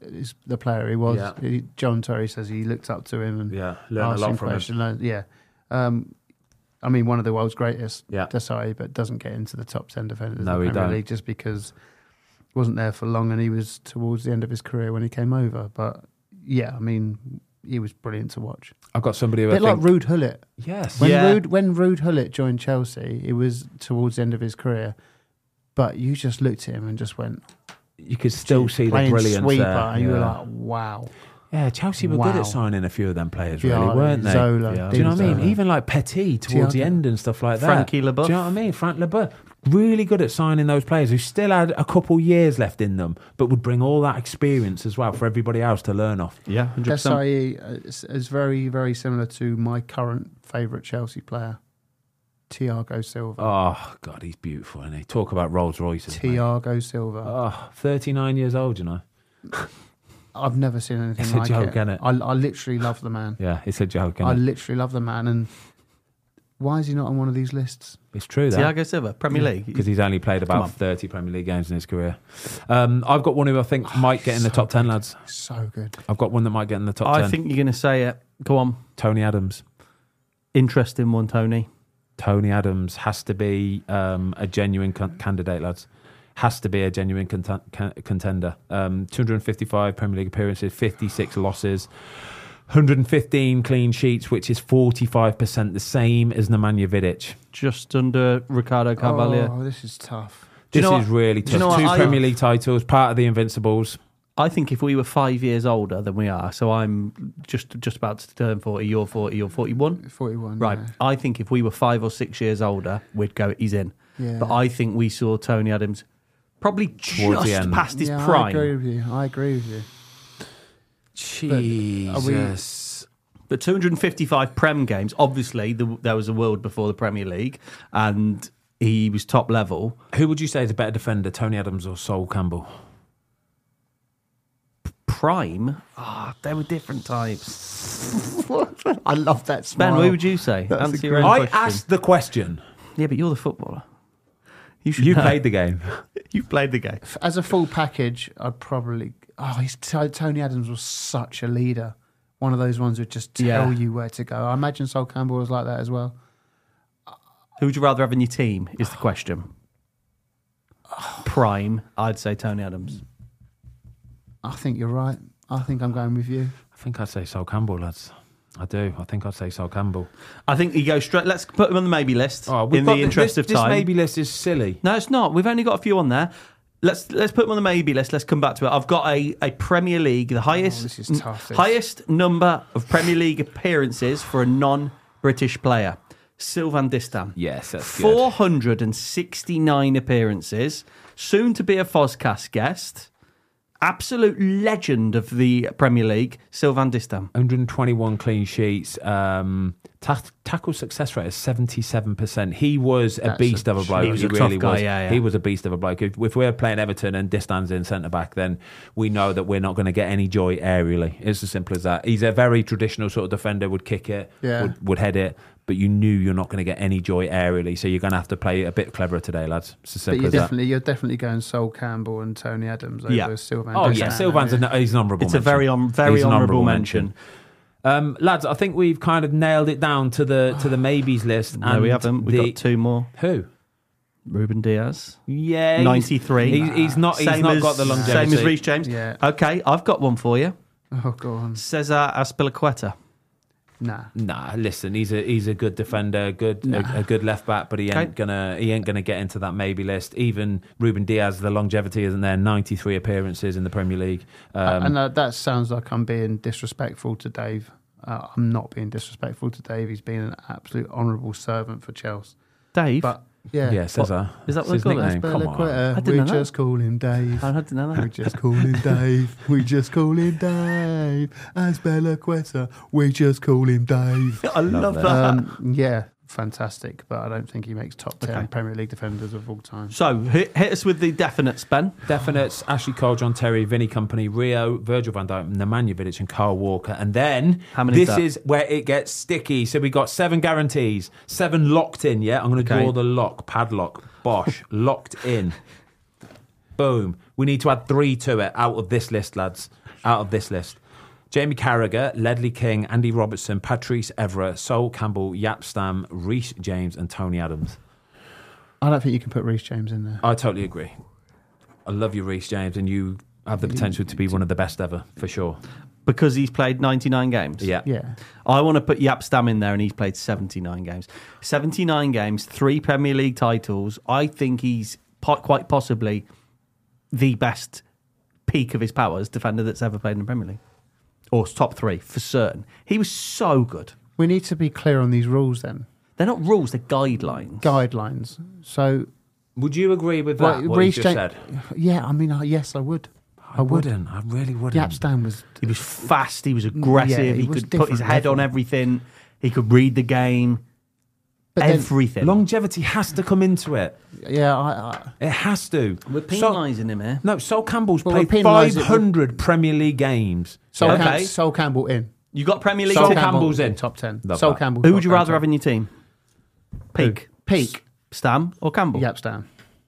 is the player he was. Yeah. He, John Terry says he looked up to him and Yeah, learned a asked lot him from him. questions. Learned- Yeah, um, I mean one of the world's greatest. Yeah. Desai, but doesn't get into the top ten defenders No, in he the Premier don't. League just because he wasn't there for long and he was towards the end of his career when he came over. But yeah, I mean he was brilliant to watch. I've got somebody who A I bit like think... Ruud Gullit. Yes. When Yeah. Ruud when Ruud Gullit joined Chelsea, it was towards the end of his career. But you just looked at him and just went, You could still see the playing brilliance sweeper, there. and you were Yeah. like, wow. Yeah, Chelsea were good Wow. at signing a few of them players, really, Vialli, weren't they? Zola, Yeah. Do you know what I mean? Zola. Even like Petit towards the Thiago. end and stuff like that. Frankie Leboeuf. Do you know what I mean? Frank Leboeuf. Really good at signing those players who still had a couple years left in them, but would bring all that experience as well for everybody else to learn off. Yeah, one hundred percent. Desai is, is very, very similar to my current favourite Chelsea player, Thiago Silva. Oh, God, he's beautiful, isn't he? Talk about Rolls Royces. mate. Thiago Silva. Oh, thirty-nine years old, you know? I've never seen anything It's a like joke, it. isn't it? I, I literally love the man. Yeah, it's a joke, I isn't it? literally love the man. And why is he not on one of these lists? It's true, that. Thiago Silva, Premier League. Because he's only played Come about on. thirty Premier League games in his career. Um, I've got one who I think might get in the so top ten, good. lads. So good. I've got one that might get in the top I ten. think you're going to say it. Go on. Tony Adams. Interesting one, Tony. Tony Adams has to be um, a genuine con- candidate, lads. Has to be a genuine cont- con- contender. Um, two hundred fifty-five Premier League appearances, fifty-six losses, one hundred fifteen clean sheets, which is forty-five percent the same as Nemanja Vidic. Just under Ricardo Carvalho. Oh, this is tough. Do you This know is what- really do you tough. know what Two I- Premier League titles, part of the Invincibles. I think if we were five years older than we are, so I'm just just about to turn forty, you're forty, you're forty-one. forty-one. Right. Yeah. I think if we were five or six years older, we'd go, he's in. Yeah. But I think we saw Tony Adams probably Towards the just end. past his yeah, I prime. agree with you. I agree with you. Jesus. But two hundred fifty-five Prem games, obviously the, there was a world before the Premier League and he was top level. Who would you say is a better defender, Tony Adams or Sol Campbell? Prime? Ah, they were different types. I love that Ben, smile. what would you say? That's Answer a your own I question. asked the question. Yeah, but you're the footballer. You should You know. played the game. You played the game. As a full package, I'd probably. Oh, he's, Tony Adams was such a leader. One of those ones who'd just tell Yeah. you where to go. I imagine Sol Campbell was like that as well. Who would you rather have in your team is the question. Prime, I'd say Tony Adams. I think you're right. I think I'm going with you. I think I'd say Sol Campbell, lads. I do. I think I'd say Sol Campbell. I think you go straight. Let's put him on the maybe list Oh, we've in got the interest this, of time. This maybe list is silly. No, it's not. We've only got a few on there. Let's let's put them on the maybe list. Let's come back to it. I've got a, a Premier League, the highest Oh, this is tough, this. highest number of Premier League appearances for a non-British player. Sylvain Distin. Yes, that's four hundred sixty-nine appearances. Soon to be a Foscast guest. Absolute legend of the Premier League, Sylvain Distin. one hundred twenty-one clean sheets. Um, ta- tackle success rate is seventy-seven percent. He was a That's beast a- of a bloke. he was a tough really guy, was. yeah, yeah. He was a beast of a bloke. If, if we're playing Everton and Distin's in centre back, then we know that we're not going to get any joy aerially. It's as simple as that. He's a very traditional sort of defender. Would kick it, Yeah. would, would head it, but you knew you're not going to get any joy aerially. So you're going to have to play a bit cleverer today, lads. It's as But simple you're as that. definitely you're definitely going Sol Campbell and Tony Adams over Yeah. Sylvain. Oh Distin, yeah, Sylvain's yeah. an, he's an honourable. It's a mention. very on, very He's an honourable mention. Um, lads, I think we've kind of nailed it down to the to the maybes list. No, and we haven't. We've the- got two more. Who? Ruben Diaz. Yeah, he's- ninety-three. He's, he's not. He's Same not as- got the longevity. Same as Reece James. Yeah. Okay, I've got one for you. Oh, go on. Cesar Azpilicueta. Nah. Nah, listen, he's a he's a good defender, good a, a good left back, but he ain't Okay. gonna he ain't gonna get into that maybe list. Even Ruben Diaz, the longevity isn't there. ninety-three appearances in the Premier League. Um, and uh, that sounds like I'm being disrespectful to Dave. Uh, I'm not being disrespectful to Dave. He's been an absolute honourable servant for Chelsea. Dave. But yeah, yeah, Cesar. Is that It's what his they call it? nickname? Come on. Azpilicueta, I didn't we know that. just call him Dave. I didn't know We that. just call him Dave. We just call him Dave. Azpilicueta. We just call him Dave. I love that. that. Um, yeah, fantastic. But I don't think he makes top ten Okay. Premier League defenders of all time. So hit, hit us with the definites, Ben. Definites: Ashley Cole, John Terry, Vinny Company, Rio, Virgil van Dijk, Nemanja Vidic, and Carl Walker. And then How many is this that? is where it gets sticky. So we got seven guarantees, seven locked in. Yeah, I'm going to Okay. draw the lock, padlock, Bosch, locked in. Boom. We need to add three to it out of this list, lads. Out of this list. Jamie Carragher, Ledley King, Andy Robertson, Patrice Evra, Sol Campbell, Jaap Stam, Reece James and Tony Adams. I don't think you can put Reece James in there. I totally agree. I love you, Reece James, and you have the potential to be one of the best ever, for sure. Because he's played ninety-nine games. Yeah. Yeah. I want to put Jaap Stam in there, and he's played seventy-nine games. seventy-nine games, three Premier League titles. I think he's po- quite possibly the best peak of his powers defender that's ever played in the Premier League. Or top three, for certain. He was so good. We need to be clear on these rules then. They're not rules, they're guidelines. Guidelines. So, Would you agree with that, well, what Reece you just Ja- said? yeah, I mean, uh, yes, I would. I, wouldn't. I really wouldn't. Jaap Stam was. He was fast, he was aggressive, Yeah, he he, was could put his different head on level. everything, he could read the game, But then- everything. Longevity has to come into it. Yeah, I, I, It has to. We're Sol- penalising him here. No, Sol Campbell's Well, we're played penalising- five hundred Premier League games. Sol, Okay. Cam- Sol Campbell in. You got Premier League Sol tickets. Campbell- Campbell's in. top ten. Love Sol that. Campbell. Who top would you ten, rather top have in your team? Peak. Peak. Stam or Campbell? Jaap Stam.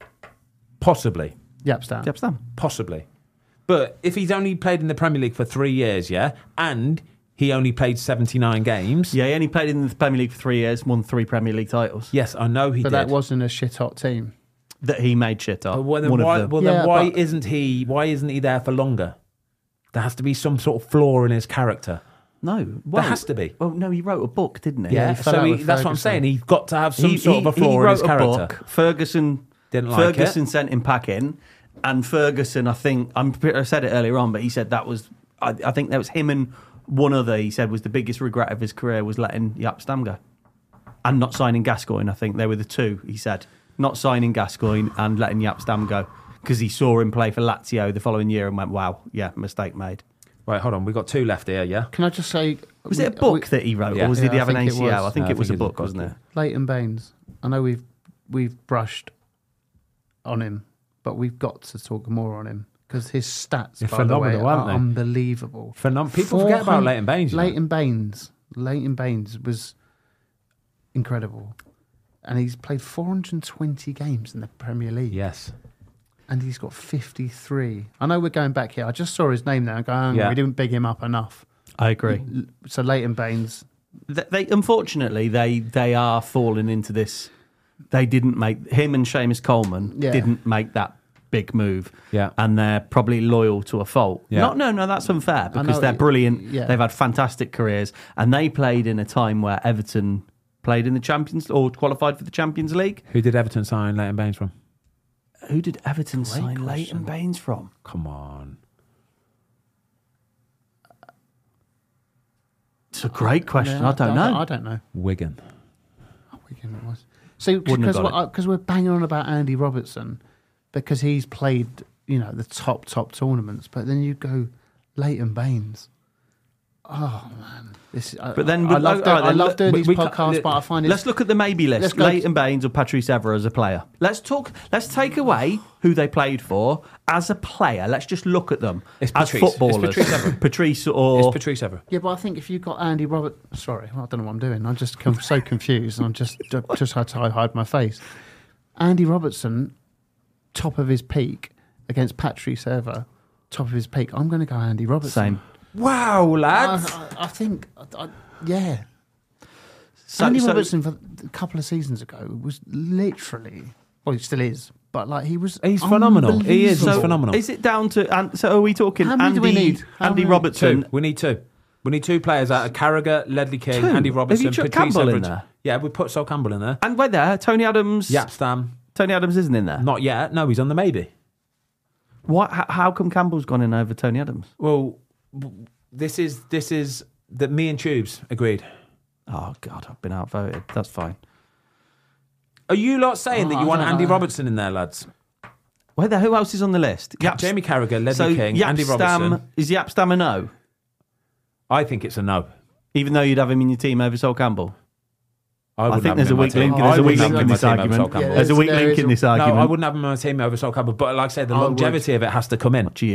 Possibly. Jaap Stam. Jaap Stam. Possibly. But if he's only played in the Premier League for three years, yeah, and he only played seventy-nine games. Yeah, he only played in the Premier League for three years, won three Premier League titles. Yes, I know he But did. that wasn't a shit hot team. That he made shit up. But well, then One why, of them. well, Yeah, then why but- isn't he? Why isn't he there for longer? There has to be some sort of flaw in his character. No. Well, there has to be. Well, no, he wrote a book, didn't he? Yeah, he fell so out he, with that's what I'm Ferguson. saying. He's got to have some He, sort he, of a flaw he in wrote his a character. book. Ferguson Didn't like Ferguson it. sent him packing, and Ferguson, I think, I'm, I said it earlier on, but he said that was, I, I think that was him and one other. He said was the biggest regret of his career was letting Jaap Stam go, and not signing Gascoigne. I think they were the two. He said not signing Gascoigne and letting Jaap Stam go because he saw him play for Lazio the following year and went, "Wow, yeah, mistake made." Right, hold on. We've got two left here, yeah? Can I just say? Was we- it a book we- that he wrote, Yeah. or was Yeah, did he I have an think A it C L? was. I think No, I it was think a it was book, a wasn't book, it? Leighton Baines. I know we've we've brushed on him, but we've got to talk more on him because his stats, They're by the way, phenomenal, aren't are they? unbelievable. Phenom- people forget about Leighton Baines, you know. Leighton Baines. Leighton Baines was incredible, and he's played four hundred twenty games in the Premier League. Yes. And he's got fifty-three. I know we're going back here. I just saw his name there and going, Yeah. we didn't big him up enough. I agree. So Leighton Baines. They, they unfortunately they they are falling into this. They didn't make him and Seamus Coleman Yeah. didn't make that big move. Yeah. and they're probably loyal to a fault. Yeah. No, no, no, that's unfair I because know, they're brilliant. yeah. They've had fantastic careers, and they played in a time where Everton played in the Champions or qualified for the Champions League. Who did Everton sign Leighton Baines from? Who did Everton sign question. Leighton Baines from? Come on. It's a great question. Yeah, I don't know. I don't know. Wigan. Wigan it was. See, Wouldn't have because got we're, because we're banging on about Andy Robertson because he's played, you know, the top top tournaments, but then you go Leighton Baines. Oh man, this. I, But then, I love, all doing, right, I then love look- doing we- these we can't- podcasts, but I find it. Let's look at the maybe Let's list. go- Leighton Baines or Patrice Evra as a player. Let's talk. Let's take away who they played for as a player. Let's just look at them It's as Patrice. It's footballers. Patrice Evra. Patrice or It's Patrice Evra. Yeah, but I think if you got Andy Robert, sorry, I don't know what I'm doing. I'm just com- so confused. I'm just just had to hide my face. Andy Robertson, top of his peak against Patrice Evra, top of his peak. I'm going to go Andy Robertson. same. Wow, I, lads. I, I think, I, I, yeah. So- Andy so- Robertson for a couple of seasons ago was literally, well, he still is, but like he was. He's phenomenal. He is. He's unbelievable. phenomenal. Is it down to? And so are we talking How many Andy? do we need? How Andy many? Robertson. Two. We need two. We need two players out of Carragher, Ledley King, Two? Andy Have Robertson, you chucked Patrice Campbell in Evra. there? Yeah, we put Sol Campbell in there. And wait there, Tony Adams. Jaap Stam. Tony Adams isn't in there. Not yet. No, he's on the maybe. What? How, how come Campbell's gone in over Tony Adams? Well, w- this is this is that me and Tubes agreed. Oh God, I've been outvoted. That's fine. Are you lot saying Oh, that I you want don't Andy know. Robertson in there, lads? Wait there, who else is on the list? Jaap- Jamie Carragher, Ledley so King, Jaap Andy Stam- Robertson. Is Jaap Stam a no? I think it's a no. Even though you'd have him in your team over Sol Campbell. I, wouldn't think have there's him a in my weak team. link- I there's a weak wouldn't have link him in this my team over argument. Sol Campbell. Yeah, There's a weak there link is in a- this No, argument. I wouldn't have him on my team over Sol Campbell. But like I said, the I would. longevity of it has to come in. What do you know?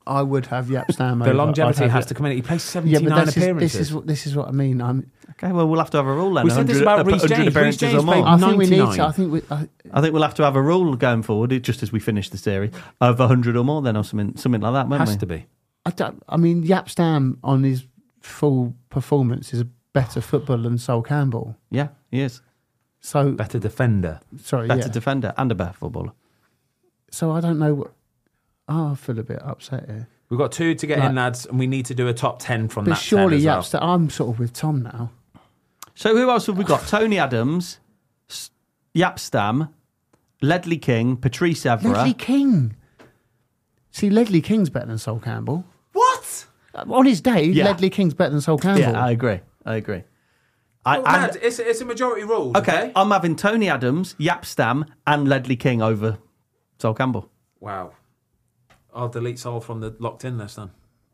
I would have Yapstam. The over. longevity I'd has have to come in. He plays Yeah, seventy-nine but this is, appearances. this is what this is what I mean. I'm. Okay, well, we'll have to have a rule then. We said this one hundred about Reece one hundred James. Reece appearances James or more. played- I think we need ninety-nine. to. I think we. I, I think we'll have to have a rule going forward, just as we finish the series, of one hundred or more then, or something something like that, won't has we? to be. I, don't, I mean, Yapstam on his full performance is a better footballer than Sol Campbell. Yeah, he is. So Better defender. sorry, Better yeah. defender and a better footballer. so I don't know what. Oh, I feel a bit upset here. We've got two to get Right. in, lads, and we need to do a top ten from But that surely ten as well. Yapstam. I'm sort of with Tom now. So who else have we got? Tony Adams, S- Yapstam, Ledley King, Patrice Evra. Ledley King. See, Ledley King's better than Sol Campbell. What? On his day, Yeah. Ledley King's better than Sol Campbell. Yeah, I agree. I agree. I, Well, and- lads, it's, it's a majority rule. okay, I'm having Tony Adams, Yapstam, and Ledley King over Sol Campbell. Wow. I'll delete Sol from the locked in list then.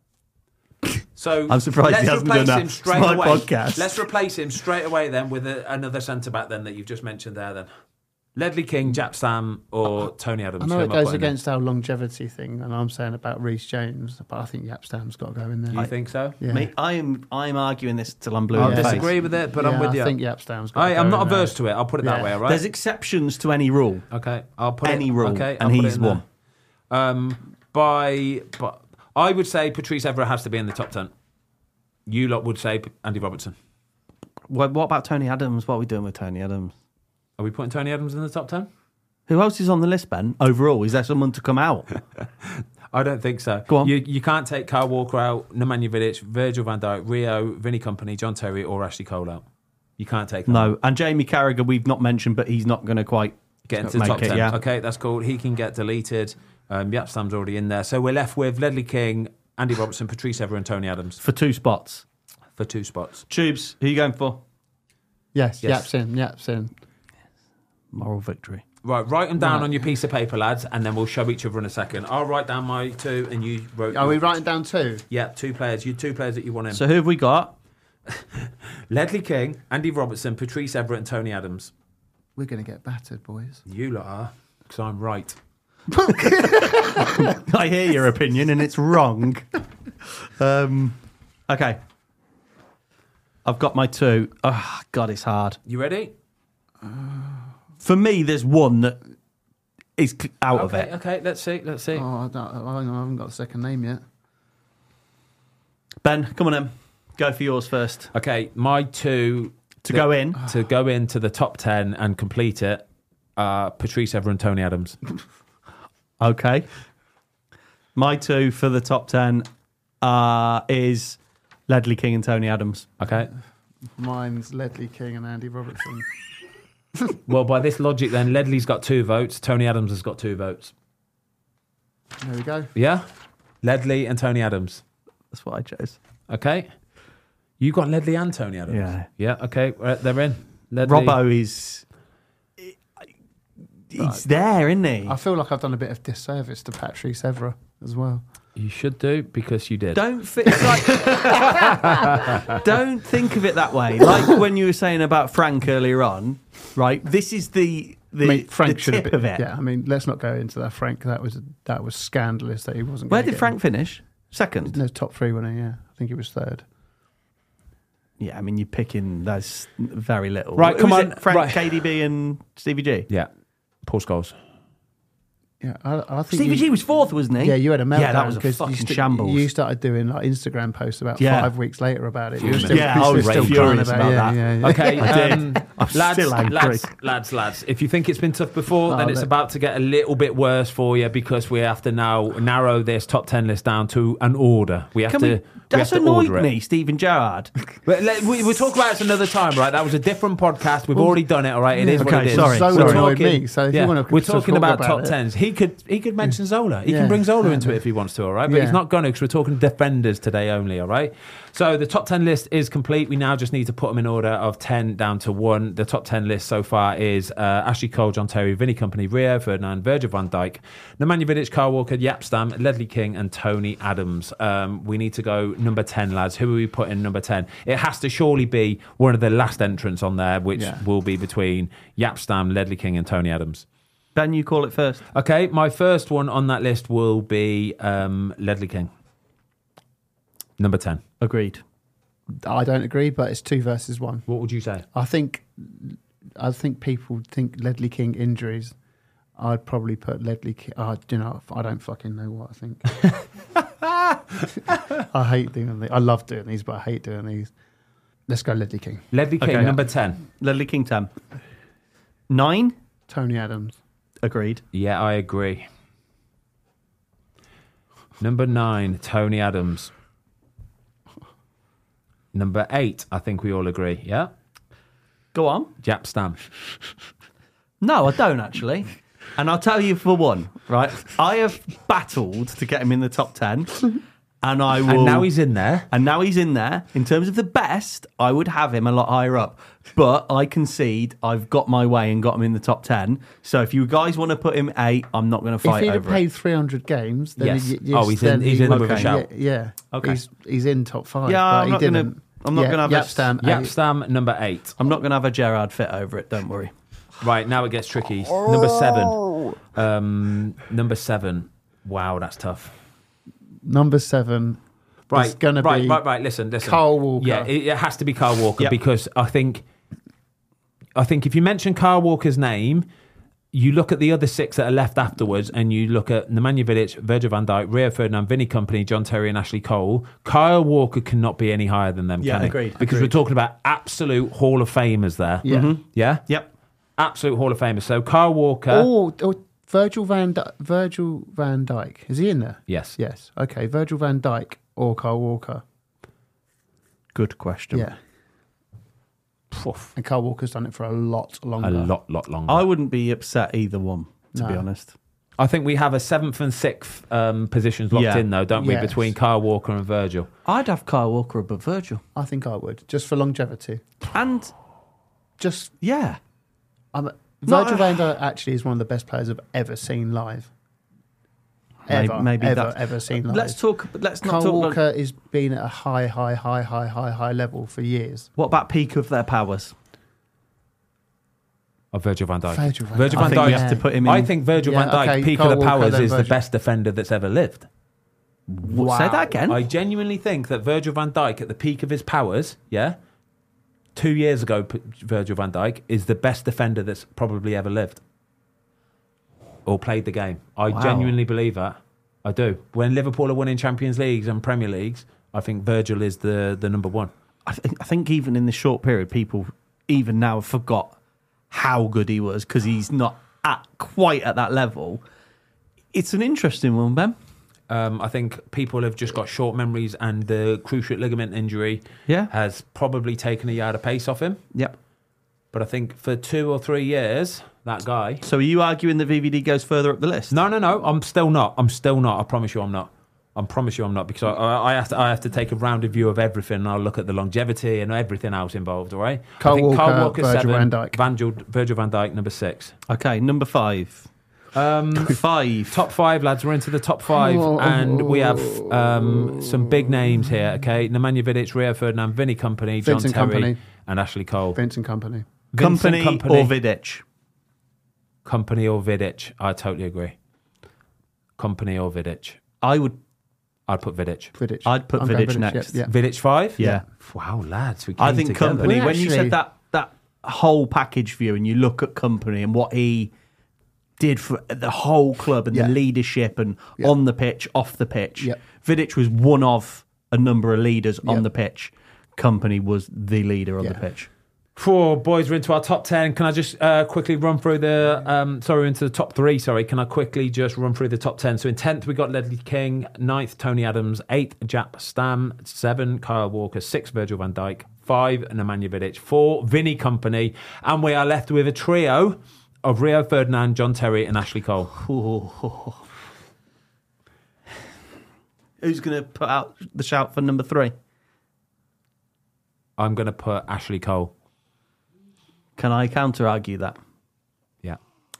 So I'm surprised let's he hasn't replace done that. him straight It's my away. podcast. Let's replace him straight away then with a, another centre back then that you've just mentioned there then. Ledley King, Japstam, or Tony Adams. I know Who it am I goes putting in? against our longevity thing, and I'm saying about Reece James, but I think Yapstam's got to go in there. You think so? Yeah. Me, I am I'm arguing this till I'm blue I in the face. disagree with it, but yeah, I'm with you. I think Yapstam's got I, to go I'm not in there. averse to it. I'll put it that Yeah. way, all right? There's exceptions to any rule. Okay, I'll put Any it, rule, okay, and I'll put he's it in there. one. Um, by but I would say Patrice Evra has to be in the top ten. You lot would say Andy Robertson. What, what about Tony Adams? What are we doing with Tony Adams? Are we putting Tony Adams in the top ten? Who else is on the list, Ben? Overall, is there someone to come out? I don't think so. Go on. You you can't take Kyle Walker out, Nemanja Vidic, Virgil van Dijk, Rio, Vinny Company, John Terry, or Ashley Cole out. You can't take them. No, and Jamie Carragher we've not mentioned, but he's not going to quite Get into the make top it, ten. yeah. Okay, that's cool. He can get deleted. Um, Yapstam's already in there. So we're left with Ledley King, Andy Robertson, Patrice Evra, and Tony Adams for two spots. for two spots. Tubes, who are you going for? Yes, Yes. Yaps in, Yaps in. Moral victory. Right, write them down Right. on your piece of paper, lads, and then we'll show each other in a second. I'll write down my two, and you wrote. Are we writing down two? Yeah, two players. You two players that you want in. So who have we got? Ledley King, Andy Robertson, Patrice Evra, and Tony Adams. We're going to get battered, boys. You lot are, because I'm right. I hear your opinion, and it's wrong. Um, okay. I've got my two. Oh, God, it's hard. You ready? For me, there's one that is c- out of Okay, it. okay. Let's see. Let's see. Oh, I, don't, I haven't got the second name yet. Ben, come on in. Go for yours first. Okay, my two To go in. to go into the top ten and complete it are Patrice Evra and Tony Adams. Okay. My two for the top ten uh, is Ledley King and Tony Adams. Okay. Mine's Ledley King and Andy Robertson. Well, by this logic, then Ledley's got two votes. Tony Adams has got two votes. There we go. Yeah, Ledley and Tony Adams. That's what I chose. Okay. You got Ledley and Tony Adams. Yeah. Yeah. Okay. Right, they're in. Ledley. Robbo is. He's there, isn't he? I feel like I've done a bit of disservice to Patrice Evra as well. You should do because you did. Don't fi- it's like, don't think of it that way. Like when you were saying about Frank earlier on, right? This is the the, I mean, Frank the should have tip been. of it. Yeah, I mean, let's not go into that. Frank, that was that was scandalous that he wasn't. Where gonna did get Frank in. finish? Second. No, top three, wasn't he? Yeah, I think he was third. Yeah, I mean you're picking that's very little. Right, Who come was on, it? Frank, right. K D B, and Stevie G. Yeah. Paul Scholes. Yeah, I, I think Stevie you, G was fourth, wasn't he? Yeah, you had a meltdown. Yeah, that was a 'cause fucking you st- shambles. You started doing like Instagram posts about Yeah. five weeks later about it. You Yeah, were still, I you were was still furious crying about it. that. Yeah, yeah, yeah. Okay, I did. um, I'm lads, still angry. lads, lads, lads. If you think it's been tough before, Oh, then it's look. about to get a little bit worse for you because we have to now narrow this top ten list down to an order. We have Can to. we, we that's have to annoyed order it. me, Stephen Gerrard. But let, we, we'll talk about it another time, right? That was a different podcast. We've already done it, all right? It is what Okay, it is. sorry, So sorry. annoyed me. So if yeah, you want to, we're talking about, top it. tens. He could he could mention Zola. He Yeah, can bring Zola into exactly. it if he wants to, all right? But Yeah. he's not going to because we're talking defenders today only, all right? So the top ten list is complete. We now just need to put them in order of ten down to one. The top ten list so far is uh, Ashley Cole, John Terry, Vinny Company, Rio Ferdinand, Virgil van Dijk, Nemanja Vidic, Kyle Walker, Yapstam, Ledley King, and Tony Adams. Um, we need to go number ten, lads. Who are we putting number ten? It has to surely be one of the last entrants on there, which Yeah. will be between Yapstam, Ledley King, and Tony Adams. Ben, you call it first. Okay, my first one on that list will be um, Ledley King. Number ten. Agreed. I don't agree, but it's two versus one. What would you say? I think I think people think Ledley King injuries. I'd probably put Ledley King. Uh, you know, I don't fucking know what I think. I hate doing these. I love doing these, but I hate doing these. Let's go Ledley King. Ledley King, Okay. number ten. Ledley King ten. Nine. Tony Adams. Agreed. Yeah, I agree. Number nine, Tony Adams. Number eight, I think we all agree. Yeah? Go on. Jap Stam. No, I don't actually. And I'll tell you for one, right? I have battled to get him in the top ten, and I will. And now he's in there. And now he's in there. In terms of the best, I would have him a lot higher up. But I concede I've got my way and got him in the top ten. So if you guys want to put him eight, I'm not going to If fight he'd have over played it. three hundred games, then Yes. he, Oh, he's in- then he's he in would- with a shout. Yeah, yeah. Okay. He's he's in top five. Yeah, but I'm he not gonna- didn't. I'm not yeah, gonna have a- Yapstam, Jap eight. Stam, number eight. I'm not going to have a Gerrard fit over it, don't worry. Right, now it gets tricky. Number seven. Um, number seven. Wow, that's tough. Number seven. Right, It's gonna right, be right, right. Listen, listen. Kyle Walker. Yeah, it, it has to be Kyle Walker Yep. because I think, I think if you mention Kyle Walker's name, you look at the other six that are left afterwards, and you look at Nemanja Vidic, Virgil van Dijk, Rio Ferdinand, Vinny Company, John Terry, and Ashley Cole. Kyle Walker cannot be any higher than them. Yeah, can he? agreed, Because agreed. we're talking about absolute Hall of Famers there. Yeah. Mm-hmm. Yeah, Yep. absolute Hall of Famers. So Kyle Walker. Or, or Virgil van Di- Virgil van Dijk. Is he in there? Yes. Yes. Okay. Virgil van Dijk or Kyle Walker. Good question. Yeah. Poof. And Kyle Walker's done it for a lot longer. A lot, lot longer. I wouldn't be upset either one, to be No. honest. I think we have a seventh and sixth um, positions locked Yeah. in, though, don't we, Yes. between Kyle Walker and Virgil? I'd have Kyle Walker above Virgil. I think I would, just for longevity. And, Just yeah. I'm, Not Virgil a- van Dijk actually is one of the best players I've ever seen live. Maybe- Ever, maybe ever, that's- ever seen live. Let's talk, but let's not Kyle talk. Walker has been at a high, high, high, high, high, high, high level for years. What about peak of their powers? Of Virgil van Dijk. Virgil van Virgil I van think we Dijk. have to put him in. I think Virgil Yeah, van Dijk, okay, peak Kyle of the Walker, powers, then is the Virgil. best defender that's ever lived. What, say that again. I genuinely think that Virgil van Dijk, at the peak of his powers, yeah, two years ago, P- Virgil van Dijk is the best defender that's probably ever lived or played the game. I Wow. genuinely believe that. I do. When Liverpool are winning Champions Leagues and Premier Leagues, I think Virgil is the, the number one. I, think, I think even in this short period, people even now have forgot how good he was because he's not at quite at that level. It's an interesting one, Ben. Um, I think people have just got short memories, and the cruciate ligament injury Yeah. has probably taken a yard of pace off him. Yep. But I think for two or three years, that guy. So are you arguing the V V D goes further up the list? No, no, no. I'm still not. I'm still not. I promise you, I'm not. I promise you, I'm not, because I, I, I have to. I have to take a rounded view of everything, and I'll look at the longevity and everything else involved. All right. Kyle I think Kyle Walker, Walker, Virgil seven, van Dijk. Virgil, Virgil van Dijk, number six. Okay, number five. Um, Five. top five, lads. We're into the top five, and we have um, some big names here. Okay, Nemanja Vidic, Rio Ferdinand, Vinny Company, John Vincent Terry, Kompany. and Ashley Cole. Vincent Company. Company, Vincent or Vidic? Company or Vidic? I totally agree. Company or Vidic? I would. I'd put Vidic. Vidic. I'd put I'm going Vidic next. Yeah, yeah. Vidic five? Yeah. Wow, lads, we came I think together. Company. We When you actually- said that that whole package view, and you look at Company and what he did for the whole club and Yeah. the leadership and Yeah. on the pitch, off the pitch. Yeah. Vidic was one of a number of leaders on Yeah. the pitch. Company was the leader on Yeah. the pitch. Four boys, we're into our top ten. Can I just uh, quickly run through the? Um, sorry, we're into the top three. Sorry, can I quickly just run through the top ten? So in tenth we got Ledley King, ninth Tony Adams, eighth Jap Stam, seven Kyle Walker, six Virgil van Dijk, five Nemanja Vidic, four Vinny Company, and we are left with a trio of Rio Ferdinand, John Terry, and Ashley Cole. Who's going to put out the shout for number three? I'm going to put Ashley Cole. Can I counter argue that? Yeah.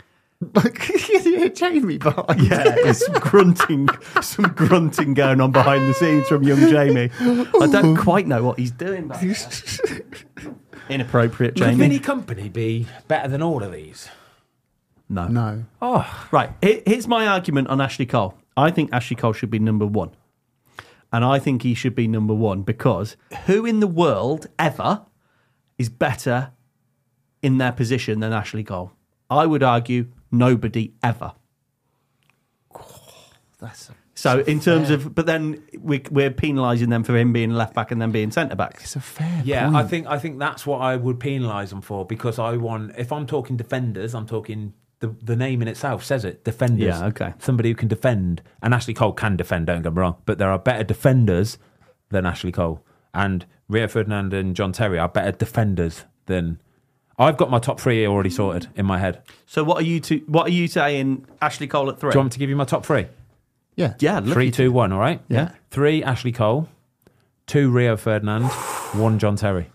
Jamie behind. Yeah, there's some grunting, some grunting going on behind the scenes from young Jamie. I don't quite know what he's doing back there. Inappropriate, Could Vinny Jamie. Company be better than all of these? No. No. Oh, Right. Here- Here's my argument on Ashley Cole. I think Ashley Cole should be number one. And I think he should be number one because who in the world ever is better in their position than Ashley Cole? I would argue nobody ever. That's a, So in terms fair. of, but then we, we're penalising them for him being left back and then being centre back. it's a fair yeah. point. I think I think that's what I would penalise them for because I want. If I'm talking defenders, I'm talking the the name in itself says it. Defenders. Yeah, okay. Somebody who can defend, and Ashley Cole can defend. Don't get me wrong, but there are better defenders than Ashley Cole, and Rio Ferdinand and John Terry are better defenders than. I've got my top three already sorted in my head. So what are you two, what are you saying? Ashley Cole at three? Do you want me to give you my top three? Yeah. Yeah, look Three, at- two, one. All right. Yeah. Three Ashley Cole, two Rio Ferdinand, one John Terry.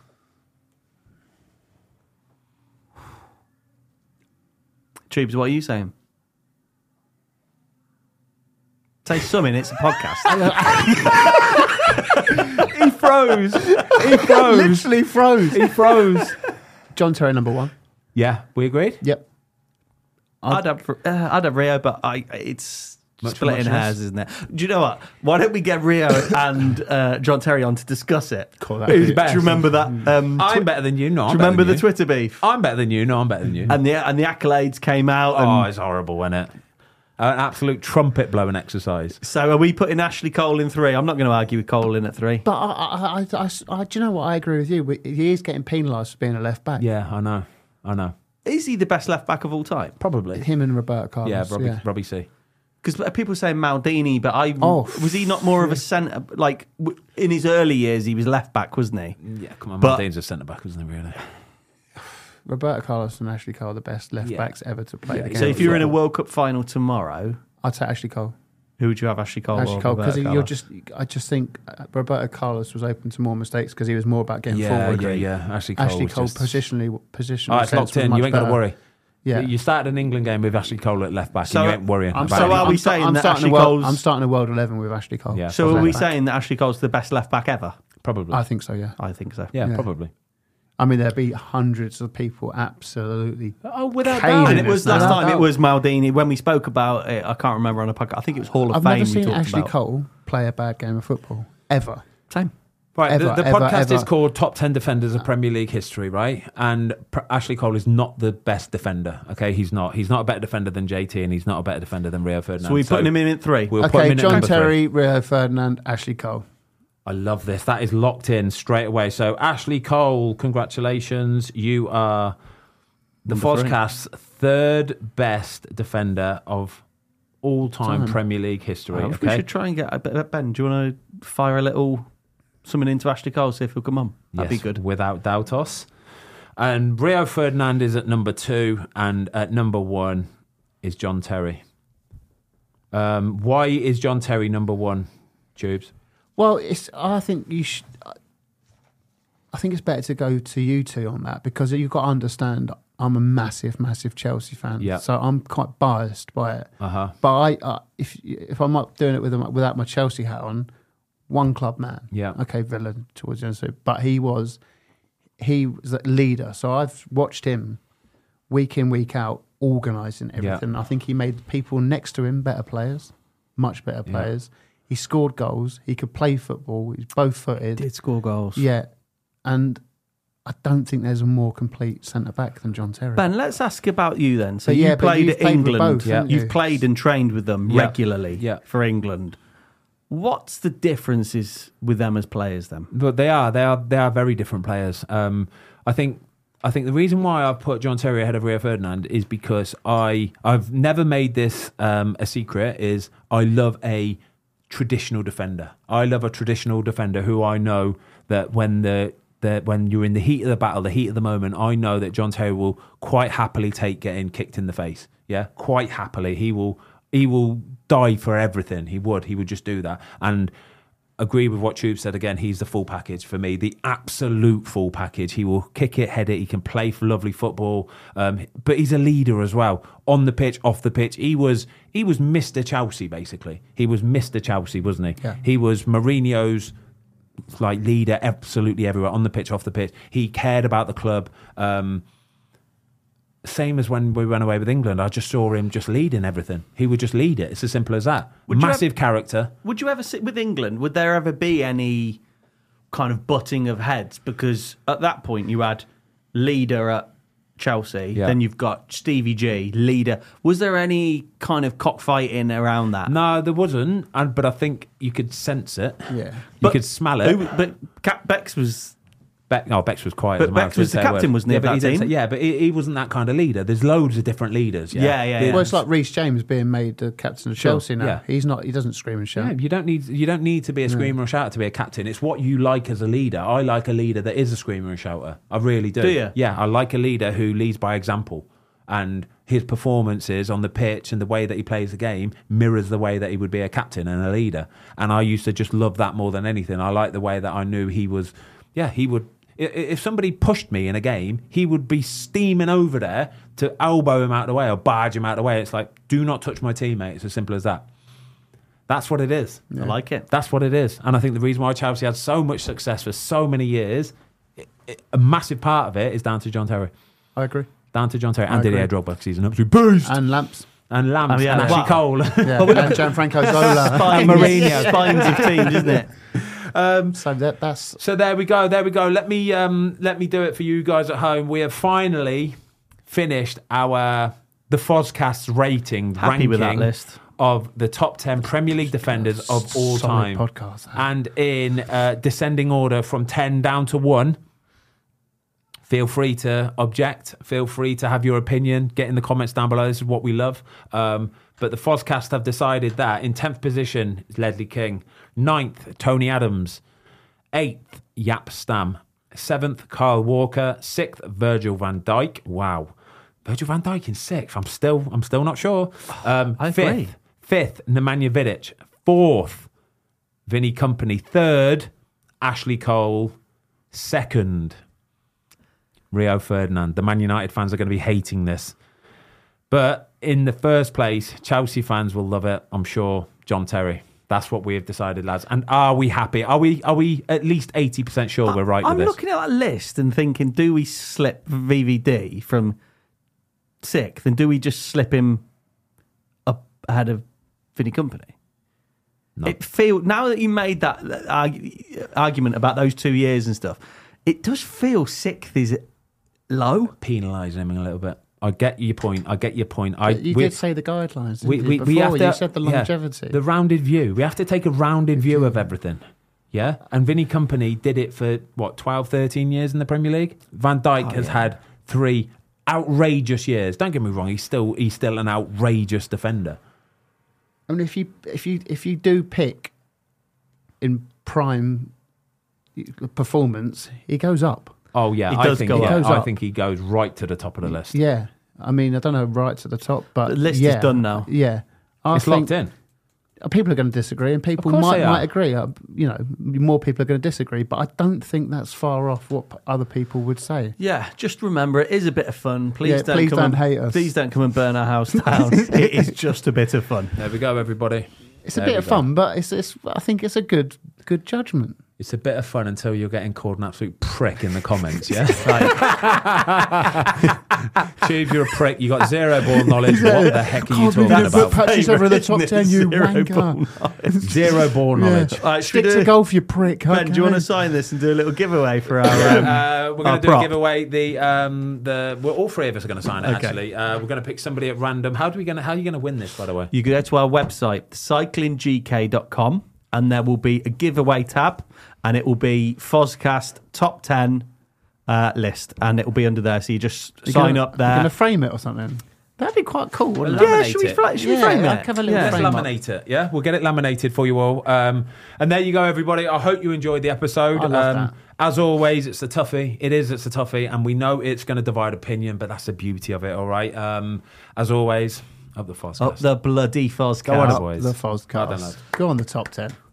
Tubes, what are you saying? Say something. It's a podcast. He froze. He froze. Literally froze. He froze. John Terry, number one. Yeah, we agreed. Yep. I'd have, uh, I'd have Rio, but I, it's Much for splitting muchness. hairs, isn't it? Do you know what? Why don't we get Rio and uh, John Terry on to discuss it? Cool, that Who's be- better? Do you remember that? Um, I'm twi- better than you. No, I'm do you better remember than the you. Twitter beef? I'm better than you. No, I'm better than you. And the and the accolades came out. And oh, it's horrible, isn't it? An absolute trumpet blowing exercise. so are we putting Ashley Cole in three? I'm not going to argue with Cole in at three. But I, I, I, I, I, do you know what? I agree with you. We- He is getting penalised for being a left back. Yeah, I know. I know. Is he the best left back of all time? Probably. Him and Roberto Carlos. Yeah, Robbie, yeah. Robbie C. Because people say Maldini, but I Oh, was he not more of a centre? Like w- in his early years, he was left back, wasn't he? Yeah, come on. But- Maldine's a centre back, isn't he? Really? Roberto Carlos and Ashley Cole are the best left Yeah. backs ever to play Yeah, the game. So if of you're in a football. World Cup final tomorrow, I'd say Ashley Cole. who would you have, Ashley Cole? Ashley or Cole, because Roberto you're Carlos? just. I just think uh, Roberto Carlos was open to more mistakes because he was more about getting Yeah, forward. yeah, yeah. Ashley Cole. Ashley was Cole just... positionally, positionally. Oh, it's sense locked was in. much You ain't got to better. worry. Yeah. You started an England game with Ashley Cole at left back, So, and you ain't worrying I'm about so it. are we I'm sta- saying I'm that starting Ashley a world, Cole's- I'm starting a world eleven with Ashley Cole. Yeah. So Left are we back. saying that Ashley Cole's the best left back ever? Probably. I think so. Yeah. I think so. yeah, yeah. probably. I mean, there'd be hundreds of people absolutely. Oh, without Caning doubt. And it was last Without time it doubt. was Maldini. When we spoke about it, I can't remember on a podcast. I think it was Hall of I've Fame. never we seen talked Ashley about. Cole play a bad game of football ever. Same. Right, Ever, the, the ever, podcast is ever. called Top ten Defenders of Premier League History, right? And Pr- Ashley Cole is not the best defender, okay? He's not. He's not a better defender than J T, and he's not a better defender than Rio Ferdinand. So we're putting him in at three. We'll put him Okay, in at John number three. Terry, Rio Ferdinand, Ashley Cole. I love this. That is locked in straight away. So, Ashley Cole, congratulations. You are the Number three. Fozcast's third best defender of all time Time. Premier League history. I think we Okay. should try and get uh, Ben. Do you want to fire a little something into Ashley Cole? See if he'll come on. That'd Yes, be good. without doubt. Us. And Rio Ferdinand is at number two, and at number one is John Terry. Um, why is John Terry number one, Tubes? Well, it's. I think you should. I think it's better to go to you two on that because you've got to understand. I'm a massive, massive Chelsea fan, Yeah. so I'm quite biased by it. Uh huh. But I, uh, if if I'm not doing it with without my Chelsea hat on, one club man. Yeah. Okay, Villa towards the end, so- but he was he was a leader. So I've watched him week in, week out, organising everything. I think he made people next to him better players, much better Yeah. players. He scored goals. He could play football. He's both footed. Did score goals. Yeah, and I don't think there's a more complete centre back than John Terry. Ben, let's ask about you then. So But you yeah, but played you've at played with England. both, haven't You've you? played and trained with them Yeah. regularly Yeah. for England. What's the differences with them as players then? But they are, they are, they are very different players. Um, I think, I think the reason why I've put John Terry ahead of Rio Ferdinand is because I, I've never made this um, a secret. Is I love a traditional defender. I love a traditional defender who I know that when the that when you're in the heat of the battle, the heat of the moment, I know that John Terry will quite happily take getting kicked in the face. Yeah, quite happily. He will. He will die for everything. He would. He would just do that. And agree with what Tube said again. He's the full package for me, the absolute full package. He will kick it, head it. He can play for lovely football, um, but he's a leader as well on the pitch, off the pitch. He was he was Mister Chelsea basically. He was Mister Chelsea, wasn't he? Yeah. He was Mourinho's like leader, absolutely everywhere on the pitch, off the pitch. He cared about the club. Um, same as when we went away with England. I just saw him just leading everything. He would just lead it. It's as simple as that. Would you Massive ever- character. Would you ever sit with England? Would there ever be any kind of butting of heads? Because at that point you had leader at Chelsea, Yeah. then you've got Stevie G, leader. Was there any kind of cockfighting around that? No, there wasn't. And, but I think you could sense it. Yeah. You But could smell it. Who, but Cap Bex was. Beck, oh, Bex was quiet. But as well. Bex was the captain, wasn't he, Yeah, of but that he didn't team? say- yeah, but he, he wasn't that kind of leader. There's loads of different leaders. Yeah, Yeah, yeah, The- yeah. Well, it's like Reece James being made the captain of Sure, Chelsea now. yeah. He's not. He doesn't scream and shout. Yeah, you don't need you don't need to be a screamer and shouter to be a captain. It's what you like as a leader. I like a leader that is a screamer and shouter. I really do. Do you? Yeah, I like a leader who leads by example, and his performances on the pitch and the way that he plays the game mirrors the way that he would be a captain and a leader. And I used to just love that more than anything. I like the way that I knew he was. Yeah, he would. i- If somebody pushed me in a game, he would be steaming over there to elbow him out of the way or barge him out of the way. It's like, do not touch my teammate. It's as simple as that. That's what it is. I like it. That's what it is. And I think the reason why Chelsea had so much success for so many years, it, it, a massive part of it is down to John Terry. I agree. Down to John Terry and I Didier agree. Drogba, because he's an absolute beast. And, And Lamps. Lamps Oh, yeah. and Ashley Wow. Cole. Yeah. and Gianfranco Zola. Spines, Mourinho. spines of teams, isn't it? So that, that's So there we go. There we go. Let me um, let me do it for you guys at home. We have finally finished our the Fozcast's rating Happy ranking with that list. of the top ten Premier League defenders of all solid time. podcast. And in uh, descending order from ten down to one. Feel free to object. Feel free to have your opinion. Get in the comments down below. This is what we love. Um, but the Fozcast have decided that in tenth position is Ledley King. ninth, Tony Adams. eighth, Yap Stam. seventh, Kyle Walker. sixth, Virgil van Dijk. Wow. Virgil van Dijk in sixth. I'm still I'm still not sure. Um, I fifth, agree. fifth, Nemanja Vidic. fourth, Vinny Company. Third, Ashley Cole. Second, Rio Ferdinand. The Man United fans are going to be hating this. But in the first place, Chelsea fans will love it, I'm sure. John Terry. That's what we have decided, lads. And are we happy? Are we Are we at least eighty percent sure we're right I'm with this? looking at that list and thinking, do we slip V V D from sixth and do we just slip him up ahead of Vinny Company? No. It feel now that you made that arg- argument about those two years and stuff, it does feel sixth is low. Penalising him a little bit. I get your point. I get your point. I, you we- did say the guidelines. Didn't we, you, we, before we have to, you said the yeah, longevity. the rounded view. We have to take a rounded view of everything. Yeah. And Vinny Company did it for, what, twelve, thirteen years in the Premier League? Van Dijk has had three outrageous years. Don't get me wrong. He's still he's still an outrageous defender. I mean, if you if you if you do pick in prime performance, he goes up. Oh, yeah. He I does think, go yeah, up. He goes I up. think he goes right to the top of the list. Yeah, I mean, I don't know right to the top, but The list is yeah, done now. Yeah, I It's think locked in. people are going to disagree, and people course might they are. might agree. Uh, You know, more people are going to disagree, but I don't think that's far off what p- other people would say. Yeah, just remember it is a bit of fun. Please Yeah, don't please come don't and, hate us. Please don't come and burn our house down. It is just a bit of fun. There we go, everybody. It's a There bit we of go. fun, but it's, it's I think it's a good good judgment. It's a bit of fun until you're getting called an absolute prick in the comments, yeah? Tube, you're a prick. You got zero ball knowledge. What the heck are you talking about? Patches over the top Favourite ten, you zero wanker. Zero ball knowledge. All right, should we Stick do- to golf, you prick. Ben, do you want to okay? sign this and do a little giveaway for our? Um, Uh, we're going our to do a prop? giveaway. The um, the well, all three of us are going to sign it. Okay. Actually, uh, we're going to pick somebody at random. How do we going? How are you going to win this? By the way, You go to our website, cycling g k dot com, and there will be a giveaway tab, and it will be Fozcast top ten uh, list, and it will be under there. So you just You're sign gonna- up You're there. going to frame it or something. That'd be quite cool, wouldn't Well, it? Yeah, laminate should we, it. fla- should we Yeah, frame I'll it? have a little Yeah. let's frame up. laminate it. Yeah, we'll get it laminated for you all. Um, and there you go, everybody. I hope you enjoyed the episode. I love um, that. As always, it's a toughie. It is. It's a toughie, and we know it's going to divide opinion, but that's the beauty of it. All right. Um, as always, up the Fozcast. Up the bloody Fozcast. Go on, Up boys. the I don't know. Fozcast. Go on the top ten.